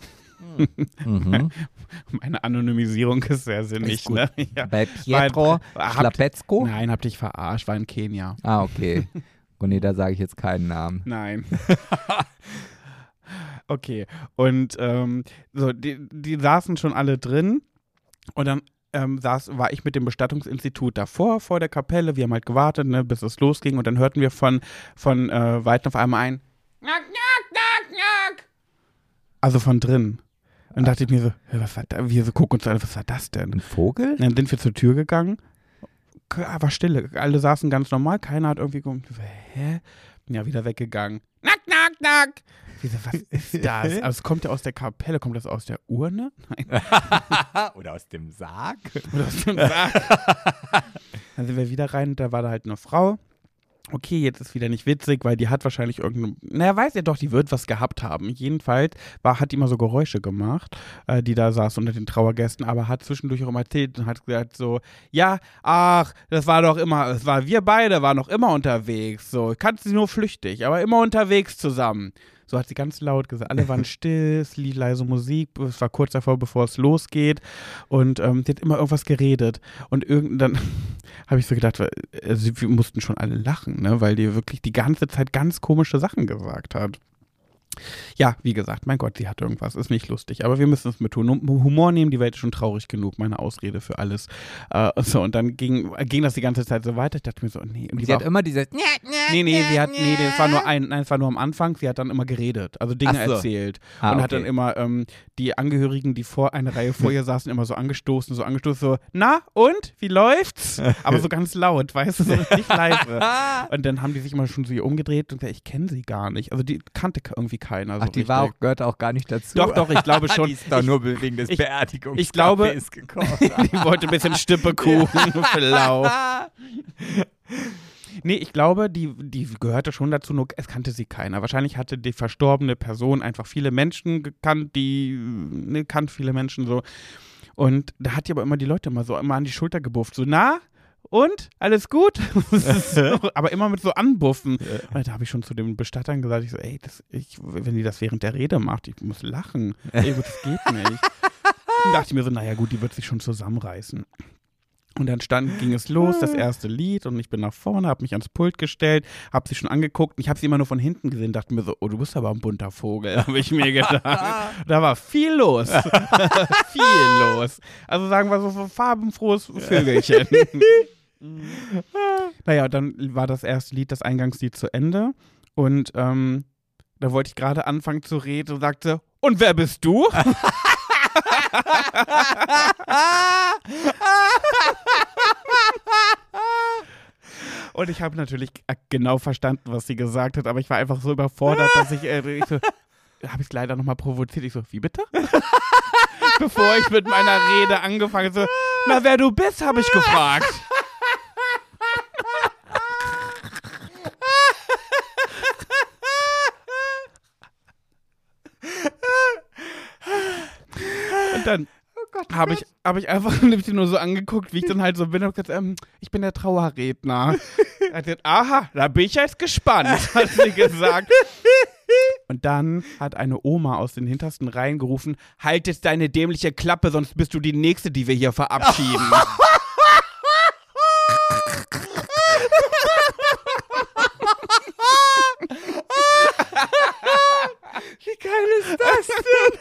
Mhm. Meine Anonymisierung ist sehr sinnig, Ist gut. ne? Ja. Bei Pietro Habt- Schlapetzko? Nein, hab dich verarscht, war in Kenia. Ah, okay. Oh nee, da sage ich jetzt keinen Namen. Nein. Okay, und ähm, so, die, die saßen schon alle drin und dann ähm, saß, war ich mit dem Bestattungsinstitut davor, vor der Kapelle. Wir haben halt gewartet, ne, bis es losging und dann hörten wir von, von äh, Weitem auf einmal ein Knack, knack, knack, knack. Also von drin. Und dachte ich mir so, hä, was war da? Wir so gucken uns an, was war das denn? Ein Vogel? Und dann sind wir zur Tür gegangen, war Stille. Alle saßen ganz normal, keiner hat irgendwie geguckt. Hä? Ja, wieder weggegangen. Knack, knack, knack. Ich so, was ist das? Also es kommt ja aus der Kapelle, kommt das aus der Urne? Nein. Oder aus dem Sarg? Oder aus dem Sarg? Dann sind wir wieder rein und da war da halt eine Frau. Okay, jetzt ist wieder nicht witzig, weil die hat wahrscheinlich irgendeine, naja, weiß ja doch, die wird was gehabt haben. Jedenfalls war, hat die immer so Geräusche gemacht, äh, die da saß unter den Trauergästen, aber hat zwischendurch auch immer erzählt und hat gesagt so, ja, ach, das war doch immer, es war, wir beide waren noch immer unterwegs, so, kannst du nur flüchtig, aber immer unterwegs zusammen. So hat sie ganz laut gesagt, alle waren still, es lief leise Musik, es war kurz davor, bevor es losgeht und ähm, sie hat immer irgendwas geredet und irgendwann habe ich so gedacht, also wir mussten schon alle lachen, ne, weil die wirklich die ganze Zeit ganz komische Sachen gesagt hat. Ja, wie gesagt, mein Gott, sie hat irgendwas, ist nicht lustig, aber wir müssen es mit Humor nehmen, die Welt ist schon traurig genug, meine Ausrede für alles. Äh, so, und dann ging, ging das die ganze Zeit so weiter, ich dachte mir so, nee. Und die Sie war hat auch, immer diese. nee, nee, sie hat, nee, das war nur ein, nein, es war nur am Anfang, sie hat dann immer geredet, also Dinge Ach so. erzählt Ah, und okay. hat dann immer ähm, die Angehörigen, die vor eine Reihe vor ihr saßen, immer so angestoßen, so angestoßen, so, na, und, wie läuft's? Aber so ganz laut, weißt du, so nicht leise. Und dann haben die sich immer schon zu ihr umgedreht und gesagt, ich kenne sie gar nicht, also die kannte irgendwie keiner. So Ach, die richtig. war auch, gehört auch gar nicht dazu. Doch, doch, ich glaube schon. Die ist doch ich, nur wegen des ich- Beerdigungskaffees ich glaube- gekommen. die wollte ein bisschen Stippekuchen für lau. Nee, ich glaube, die, die gehörte schon dazu, nur es kannte sie keiner. Wahrscheinlich hatte die verstorbene Person einfach viele Menschen gekannt, die ne, kannte viele Menschen so. Und da hat die aber immer die Leute immer so immer an die Schulter gebufft. So, na? Und? Alles gut? so, aber immer mit so Anbuffen. Und da habe ich schon zu den Bestattern gesagt, ich so, ey, das, ich, wenn die das während der Rede macht, ich muss lachen. Ey, das geht nicht. Dann dachte ich mir so, naja gut, die wird sich schon zusammenreißen. Und dann stand, ging es los, das erste Lied und ich bin nach vorne, habe mich ans Pult gestellt, habe sie schon angeguckt und ich habe sie immer nur von hinten gesehen, dachte mir so, oh, du bist aber ein bunter Vogel, habe ich mir gedacht. Da war viel los, viel los. Also sagen wir so, so farbenfrohes Vögelchen. Naja, dann war das erste Lied, das Eingangslied zu Ende. Und ähm, da wollte ich gerade anfangen zu reden und sagte, und wer bist du? Und ich habe natürlich genau verstanden, was sie gesagt hat, aber ich war einfach so überfordert, dass ich, äh, ich so, habe ich es leider nochmal provoziert. Ich so, wie bitte? Bevor ich mit meiner Rede angefangen habe, so, na, wer du bist, habe ich gefragt. Und dann oh habe ich, hab ich einfach nämlich nur so angeguckt, wie ich dann halt so bin und gesagt, ähm, ich bin der Trauerredner. Er hat gesagt, aha, da bin ich jetzt gespannt, hat sie gesagt. Und dann hat eine Oma aus den hintersten Reihen gerufen, halt jetzt deine dämliche Klappe, sonst bist du die Nächste, die wir hier verabschieden. Wie geil ist das denn?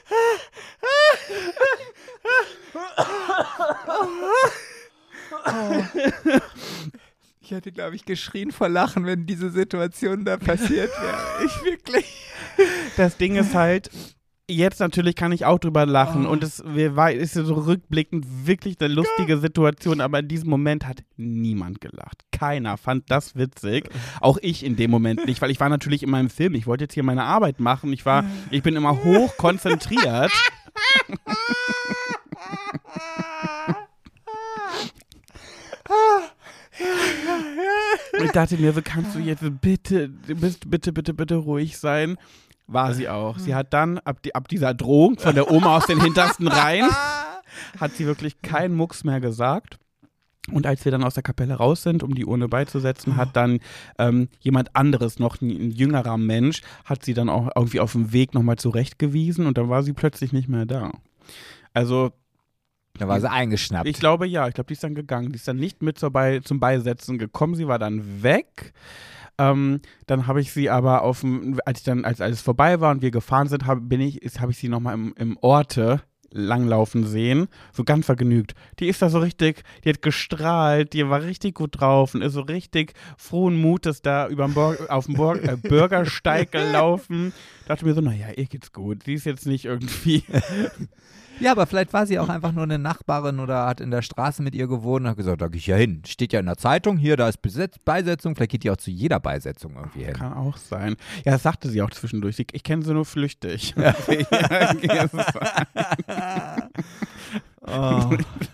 Oh. Ich hätte, glaube ich, geschrien vor Lachen, wenn diese Situation da passiert wäre. Ich wirklich. Das Ding ist halt, jetzt natürlich kann ich auch drüber lachen Oh. und es war, ist so rückblickend wirklich eine lustige Situation, aber in diesem Moment hat niemand gelacht. Keiner fand das witzig. Auch ich in dem Moment nicht, weil ich war natürlich in meinem Film. Ich wollte jetzt hier meine Arbeit machen. Ich war, ich bin immer hoch konzentriert. Und ich dachte mir, so kannst du jetzt bitte, bist, bitte, bitte, bitte ruhig sein. War sie auch. Sie hat dann, ab, die, ab dieser Drohung von der Oma aus den hintersten Reihen, hat sie wirklich keinen Mucks mehr gesagt. Und als wir dann aus der Kapelle raus sind, um die Urne beizusetzen, hat dann ähm, jemand anderes, noch ein, ein jüngerer Mensch, hat sie dann auch irgendwie auf dem Weg nochmal zurechtgewiesen und dann war sie plötzlich nicht mehr da. Also Da war sie eingeschnappt. ich glaube, ja, ich glaube, die ist dann gegangen. Die ist dann nicht mit zur Bei- zum Beisetzen gekommen. Sie war dann weg. Ähm, dann habe ich sie aber auf dem, als ich dann, als alles vorbei war und wir gefahren sind, habe bin ich, habe ich sie nochmal im, im Orte langlaufen sehen, so ganz vergnügt. Die ist da so richtig, die hat gestrahlt, die war richtig gut drauf und ist so richtig frohen Mutes da überm Bur- auf dem Bur- äh, Bürgersteig gelaufen. Dachte mir so, naja, ihr geht's gut. Die ist jetzt nicht irgendwie Ja, aber vielleicht war sie auch einfach nur eine Nachbarin oder hat in der Straße mit ihr gewohnt und hat gesagt, da gehe ich ja hin. Steht ja in der Zeitung, hier, da ist Besetz- Beisetzung, vielleicht geht die auch zu jeder Beisetzung irgendwie hin. Kann auch sein. Ja, das sagte sie auch zwischendurch. Sie- Ich kenne sie nur flüchtig. Ja, okay, das ist Oh.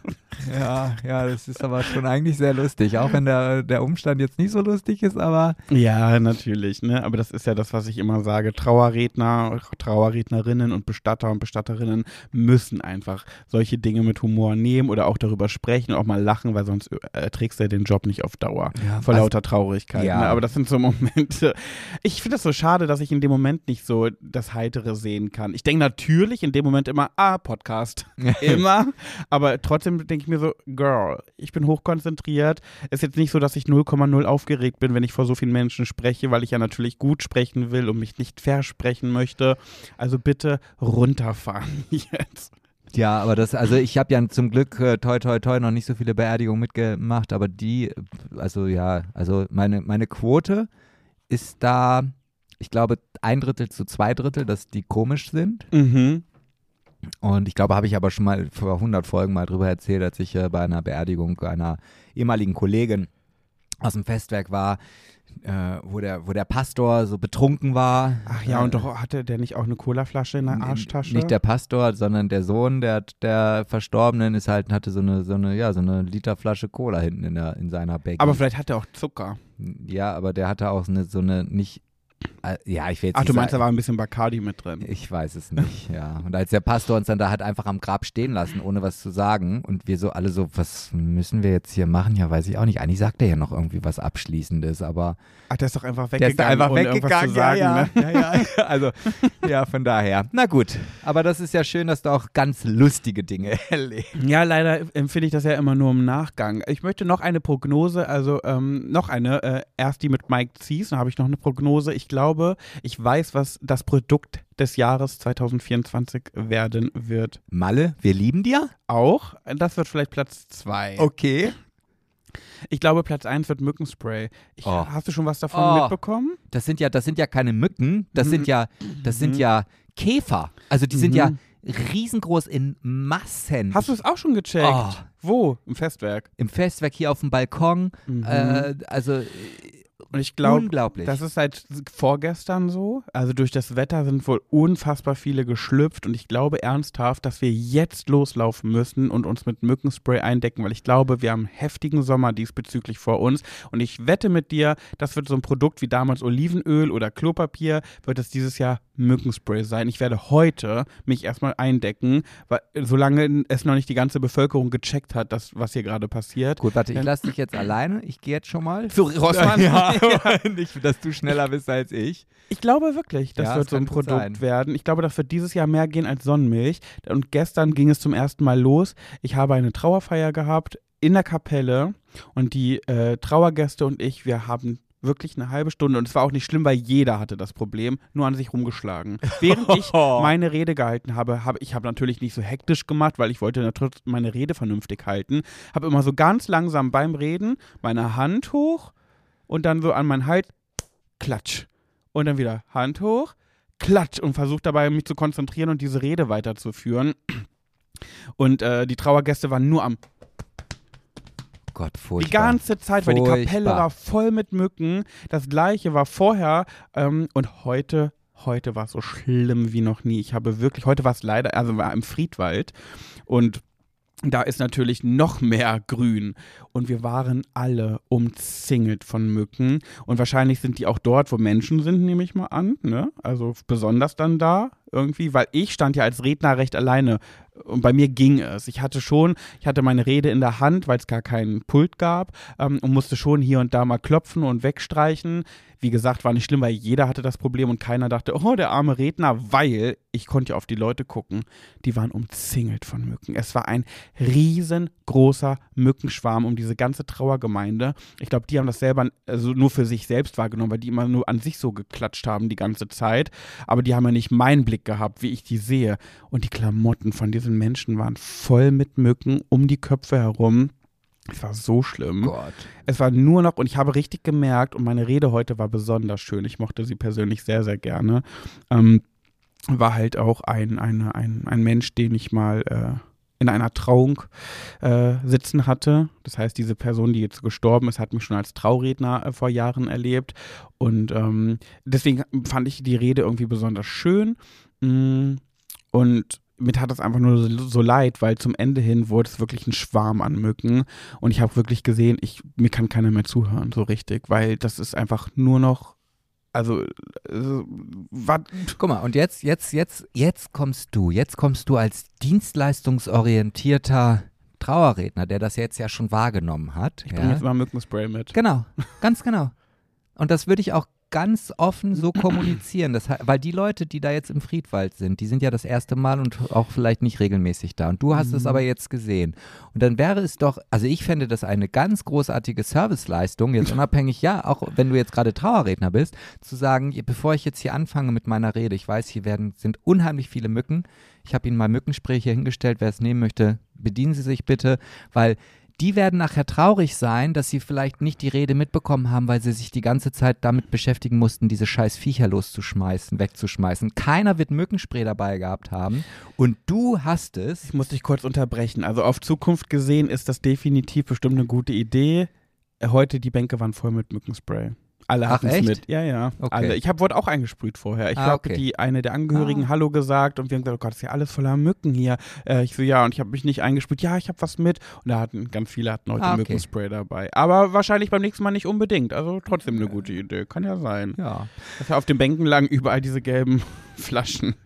Ja, ja, das ist aber schon eigentlich sehr lustig, auch wenn der, der Umstand jetzt nicht so lustig ist, aber ja, natürlich, ne? Aber das ist ja das, was ich immer sage. Trauerredner, Trauerrednerinnen und Bestatter und Bestatterinnen müssen einfach solche Dinge mit Humor nehmen oder auch darüber sprechen und auch mal lachen, weil sonst erträgst du ja den Job nicht auf Dauer. Ja, vor also- lauter Traurigkeit. ja. Ne? Aber das sind so Momente. Ich finde das so schade, dass ich in dem Moment nicht so das Heitere sehen kann. Ich denke natürlich in dem Moment immer, ah, Podcast. Immer. Aber trotzdem denke ich mir so, Girl, ich bin hochkonzentriert. Ist jetzt nicht so, dass ich null Komma null aufgeregt bin, wenn ich vor so vielen Menschen spreche, weil ich ja natürlich gut sprechen will und mich nicht versprechen möchte. Also bitte runterfahren jetzt. ja, aber das, also ich habe ja zum Glück äh, toi toi toi noch nicht so viele Beerdigungen mitgemacht, aber die, also ja, also meine, meine Quote ist da, ich glaube, ein Drittel zu zwei Drittel, dass die komisch sind. Mhm. Und ich glaube, habe ich aber schon mal vor hundert Folgen mal drüber erzählt, als ich äh, bei einer Beerdigung einer ehemaligen Kollegin aus dem Festwerk war, äh, wo, der, wo der Pastor so betrunken war. Ach ja, Äh, und doch hatte der nicht auch eine Colaflasche in der Arschtasche? Nicht der Pastor, sondern der Sohn der, der Verstorbenen ist halt, hatte so eine, so eine, ja, so eine Literflasche Cola hinten in, der, in seiner Baggy. Aber vielleicht hat er auch Zucker. Ja, aber der hatte auch eine, so eine, nicht, äh, ja, ich will jetzt Ach, nicht du meinst, da sagen, war ein bisschen Bacardi mit drin. ich weiß es nicht, ja. Und als der Pastor uns dann da hat einfach am Grab stehen lassen, ohne was zu sagen und wir so alle so, was müssen wir jetzt hier machen? Ja, weiß ich auch nicht. Eigentlich sagt er ja noch irgendwie was Abschließendes, aber Ach, der ist doch einfach der weggegangen, ist da einfach ohne irgendwas weggegangen. zu sagen, ja, ne? ja, ja, ja. Also, ja, von daher. Na gut, aber das ist ja schön, dass du auch ganz lustige Dinge erlebst. Ja, leider empfinde ich das ja immer nur im Nachgang. Ich möchte noch eine Prognose, also ähm, noch eine, äh, erst die mit Mike Zies, dann habe ich noch eine Prognose. Ich glaube, ich weiß, was das Produkt des Jahres zwanzig vierundzwanzig werden wird. Malle, wir lieben dir? Auch, das wird vielleicht Platz zwei. Okay. Ich glaube, Platz eins wird Mückenspray. Ich, Oh. Hast du schon was davon Oh. mitbekommen? Das sind ja, das sind ja keine Mücken, das Mhm. sind ja, das sind Mhm. ja Käfer. Also die sind Mhm. ja riesengroß in Massen. Hast du es auch schon gecheckt? Oh. Wo? Im Festwerk. Im Festwerk hier auf dem Balkon. Mhm. Äh, also Und ich glaube, unglaublich. das ist seit vorgestern so. Also durch das Wetter sind wohl unfassbar viele geschlüpft und ich glaube ernsthaft, dass wir jetzt loslaufen müssen und uns mit Mückenspray eindecken, weil ich glaube, wir haben einen heftigen Sommer diesbezüglich vor uns und ich wette mit dir, das wird so ein Produkt wie damals Olivenöl oder Klopapier, wird es dieses Jahr Mückenspray sein. Ich werde heute mich erstmal eindecken, weil solange es noch nicht die ganze Bevölkerung gecheckt hat, das, was hier gerade passiert. Gut, warte, ich lasse dich jetzt alleine. Ich gehe jetzt schon mal. Zu Rossmann? Ja, nicht, dass du schneller bist als ich. Ich glaube wirklich, das Ja, wird das so ein kann gut Produkt sein. werden. Ich glaube, das wird dieses Jahr mehr gehen als Sonnenmilch. Und gestern ging es zum ersten Mal los. Ich habe eine Trauerfeier gehabt in der Kapelle und die äh, Trauergäste und ich, wir haben wirklich eine halbe Stunde und es war auch nicht schlimm, weil jeder hatte das Problem, nur an sich rumgeschlagen. Während ich meine Rede gehalten habe, habe ich habe natürlich nicht so hektisch gemacht, weil ich wollte natürlich meine Rede vernünftig halten. Habe immer so ganz langsam beim Reden meine Hand hoch und dann so an meinen Hals, klatsch. Und dann wieder Hand hoch, klatsch und versucht dabei, mich zu konzentrieren und diese Rede weiterzuführen. Und äh, die Trauergäste waren nur am Gott, furchtbar. die ganze Zeit, weil die Kapelle Furchtbar. war voll mit Mücken. Das gleiche war vorher ähm, und heute, heute war es so schlimm wie noch nie. Ich habe wirklich, heute war es leider, also war im Friedwald und da ist natürlich noch mehr Grün und wir waren alle umzingelt von Mücken und wahrscheinlich sind die auch dort, wo Menschen sind, nehme ich mal an, ne? Also besonders dann da irgendwie, weil ich stand ja als Redner recht alleine und bei mir ging es. Ich hatte schon, ich hatte meine Rede in der Hand, weil es gar keinen Pult gab ähm, und musste schon hier und da mal klopfen und wegstreichen. Wie gesagt, war nicht schlimm, weil jeder hatte das Problem und keiner dachte, oh, der arme Redner, weil ich konnte ja auf die Leute gucken. Die waren umzingelt von Mücken. Es war ein riesengroßer Mückenschwarm um diese ganze Trauergemeinde. Ich glaube, die haben das selber also nur für sich selbst wahrgenommen, weil die immer nur an sich so geklatscht haben die ganze Zeit. Aber die haben ja nicht meinen Blick gehabt, wie ich die sehe. Und die Klamotten von diesen Menschen waren voll mit Mücken um die Köpfe herum. Es war so schlimm. Gott. Es war nur noch, und ich habe richtig gemerkt, und meine Rede heute war besonders schön, ich mochte sie persönlich sehr, sehr gerne, ähm, war halt auch ein, eine, ein, ein Mensch, den ich mal äh, in einer Trauung äh, sitzen hatte. Das heißt, diese Person, die jetzt gestorben ist, hat mich schon als Trauredner äh, vor Jahren erlebt. Und ähm, deswegen fand ich die Rede irgendwie besonders schön. Mm, und mir tat das einfach nur so, so leid, weil zum Ende hin wurde es wirklich ein Schwarm an Mücken und ich habe wirklich gesehen, ich, mir kann keiner mehr zuhören, so richtig, weil das ist einfach nur noch, also, äh, was? Guck mal, und jetzt, jetzt, jetzt, jetzt kommst du, jetzt kommst du als dienstleistungsorientierter Trauerredner, der das jetzt ja schon wahrgenommen hat. Ich bringe ja? jetzt mal Mückenspray mit. Genau, ganz genau. Und das würde ich auch ganz offen so kommunizieren, das, he- weil die Leute, die da jetzt im Friedwald sind, die sind ja das erste Mal und auch vielleicht nicht regelmäßig da und du hast Mhm. es aber jetzt gesehen und dann wäre es doch, also ich fände das eine ganz großartige Serviceleistung, jetzt unabhängig, ja, auch wenn du jetzt gerade Trauerredner bist, zu sagen, je- bevor ich jetzt hier anfange mit meiner Rede, ich weiß, hier werden, sind unheimlich viele Mücken, ich habe Ihnen mal Mückenspray hier hingestellt, wer es nehmen möchte, bedienen Sie sich bitte, weil die werden nachher traurig sein, dass sie vielleicht nicht die Rede mitbekommen haben, weil sie sich die ganze Zeit damit beschäftigen mussten, diese scheiß Viecher loszuschmeißen, wegzuschmeißen. Keiner wird Mückenspray dabei gehabt haben und du hast es. Ich muss dich kurz unterbrechen. Also auf Zukunft gesehen ist das definitiv bestimmt eine gute Idee. Heute die Bänke waren voll mit Mückenspray. Alle Ach, hatten es echt? mit. Ja, ja. Okay. Alle. Ich hab, wurde auch eingesprüht vorher. Ich Ah, habe okay. die eine der Angehörigen Ah. Hallo gesagt und wir haben gesagt, oh Gott, ist ja alles voller Mücken hier. Äh, ich so, ja, und ich habe mich nicht eingesprüht. Ja, ich habe was mit. Und da hatten ganz viele hatten heute Ah, okay. Mückenspray dabei. Aber wahrscheinlich beim nächsten Mal nicht unbedingt. Also trotzdem eine gute Idee. Kann ja sein. Ja. Dass ja auf den Bänken lagen überall diese gelben Flaschen.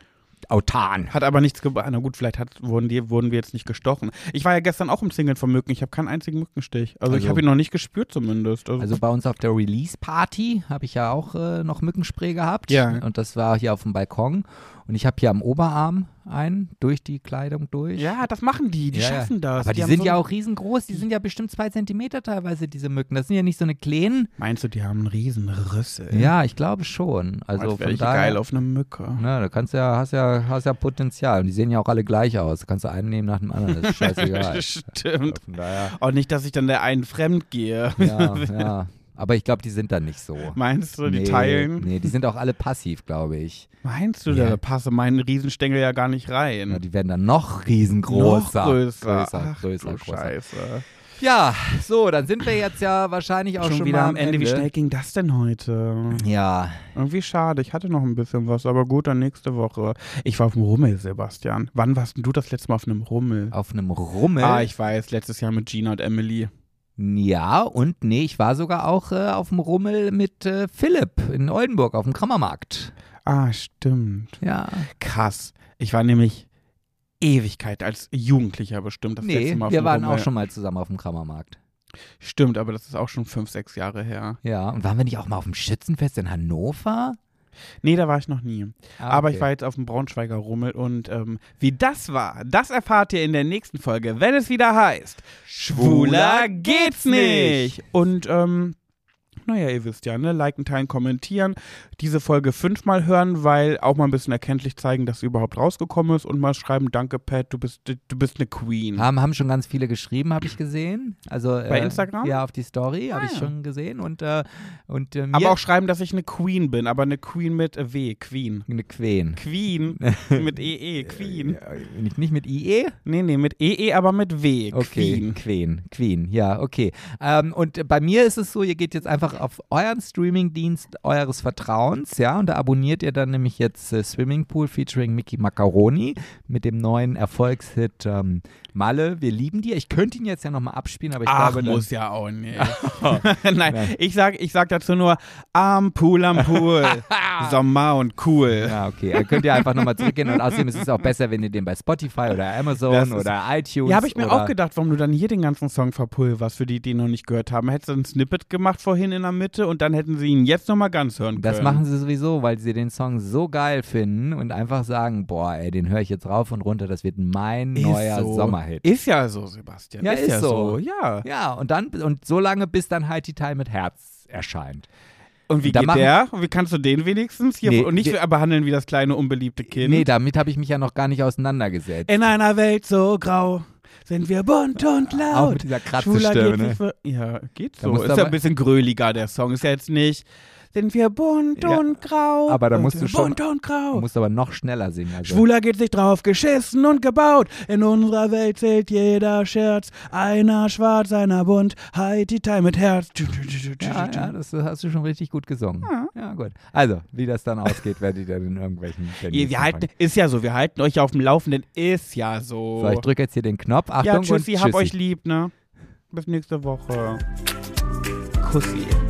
Autan. Hat aber nichts gebracht. Na gut, vielleicht hat, wurden, die, wurden wir jetzt nicht gestochen. Ich war ja gestern auch im Singeln von Mücken. Ich habe keinen einzigen Mückenstich. Also, ich Also- habe ihn noch nicht gespürt zumindest. Also, Also bei uns auf der Release-Party habe ich ja auch äh, noch Mückenspray gehabt. Ja. Und das war hier auf dem Balkon. Und ich habe hier am Oberarm einen, durch die Kleidung durch. Ja, das machen die, die Ja, ja. schaffen das. Aber die, haben sind so ja auch riesengroß, die sind ja bestimmt zwei Zentimeter teilweise, diese Mücken. Das sind ja nicht so eine kleinen. Meinst du, die haben einen riesen Rüssel? Ja, ich glaube schon. Also das wäre von ich daher, geil auf eine Mücke. na, da kannst ja, hast ja, hast ja Potenzial. Und die sehen ja auch alle gleich aus. Da kannst du einen nehmen nach dem anderen, das ist scheißegal. Stimmt. Von daher, Auch nicht, dass ich dann der einen fremd gehe. ja, ja. Aber ich glaube, die sind dann nicht so. Meinst du, die nee, teilen? Nee, die sind auch alle passiv, glaube ich. Meinst du, Ja. da passe meinen Riesenstängel ja gar nicht rein? Ja, die werden dann noch riesengroßer. Noch größer. Größer, Ach, größer, du größer. Scheiße. Ja, so, dann sind wir jetzt ja wahrscheinlich auch schon, schon wieder mal am Ende. Wie schnell ging das denn heute? Ja, Irgendwie schade. Ich hatte noch ein bisschen was, aber gut, dann nächste Woche. Ich war auf dem Rummel, Sebastian. Wann warst denn du das letzte Mal auf einem Rummel? auf einem Rummel. Ah, ich weiß, letztes Jahr mit Gina und Emily. Ja, und nee, ich war sogar auch äh, auf dem Rummel mit äh, Philipp in Oldenburg auf dem Krammermarkt. Ah, stimmt. Ja. Krass. Ich war nämlich Ewigkeit als Jugendlicher bestimmt das Nee, letzte Mal auf wir dem waren Rummel. auch schon mal zusammen auf dem Krammermarkt. Stimmt, aber das ist auch schon fünf, sechs Jahre her. Ja, und waren wir nicht auch mal auf dem Schützenfest in Hannover? Nee, da war ich noch nie. Ah, Aber okay. ich war jetzt auf dem Braunschweiger Rummel und ähm, wie das war, das erfahrt ihr in der nächsten Folge, wenn es wieder heißt Schwuler geht's nicht. Und ähm, naja, ihr wisst ja, ne, liken, teilen, kommentieren, diese Folge fünfmal hören, weil auch mal ein bisschen erkenntlich zeigen, dass sie überhaupt rausgekommen ist und mal schreiben, danke Pat, du bist, du bist eine Queen. Haben, haben schon ganz viele geschrieben, habe ich gesehen. Also, Bei äh, Instagram? Ja, auf die Story habe Ah, ich ja. schon gesehen. Und, äh, und äh, mir Aber auch schreiben, dass ich eine Queen bin, aber eine Queen mit W, Queen. eine Queen. Queen mit E E, Queen. Äh, Nicht, nicht mit I E? Nee, nee, mit E E, aber mit W, Okay, Queen. Queen, Queen, ja, okay. Ähm, und äh, bei mir ist es so, ihr geht jetzt einfach auf euren Streamingdienst eures Vertrauens, ja, und da abonniert ihr dann nämlich jetzt äh, Swimmingpool featuring Mickey Macaroni mit dem neuen Erfolgshit ähm, Malle, wir lieben dir. Ich könnte ihn jetzt ja nochmal abspielen, aber ich Ach, glaube, dann, muss ja auch nicht. Oh. Nein, Nein. ich sag, ich sag dazu nur am Pool, am Pool, Sommer und cool. Ja, okay. Dann könnt ihr einfach nochmal zurückgehen und außerdem ist es auch besser, wenn ihr den bei Spotify oder Amazon Das ist- oder iTunes Ja, habe ich mir oder auch gedacht, warum du dann hier den ganzen Song verpulverst, für die, die ihn noch nicht gehört haben. Hättest du ein Snippet gemacht vorhin in der Mitte und dann hätten sie ihn jetzt nochmal ganz hören können. Das machen sie sowieso, weil sie den Song so geil finden und einfach sagen, boah, ey, den höre ich jetzt rauf und runter, das wird mein Ist neuer so. Sommerhit. Ist ja so, Sebastian. Ja, ist ja so. Ja. Ja, und dann, und so lange, bis dann halt die Teil mit Herz erscheint. Und wie Da geht machen- der? Und wie kannst du den wenigstens hier Nee, und nicht wir- behandeln wie das kleine unbeliebte Kind? Nee, damit habe ich mich ja noch gar nicht auseinandergesetzt. In einer Welt so grau sind wir bunt und laut. Auch mit dieser Schwuler Kratzestimme, geht ne? nicht für- Ja, geht Da so. musst Ist du ja aber- ein bisschen gröliger, der Song. Ist ja jetzt nicht, sind wir bunt Ja, und grau. aber da sind musst wir du schon- Bunt und grau. Du musst aber noch schneller singen. Also. Schwuler geht sich drauf, geschissen und gebaut. In unserer Welt zählt jeder Scherz. Einer schwarz, einer bunt. Heidi Time mit Herz. Ja, ja, das hast du schon richtig gut gesungen. Ja, gut. Also, wie das dann ausgeht, werdet ihr dann in irgendwelchen Wir, Terminen wir halten, ist ja so, wir halten euch auf dem Laufenden. Ist ja so. So, ich drücke jetzt hier den Knopf. Achtung ja, tschüssi, und hab tschüssi. euch lieb, ne? Bis nächste Woche. Kussi.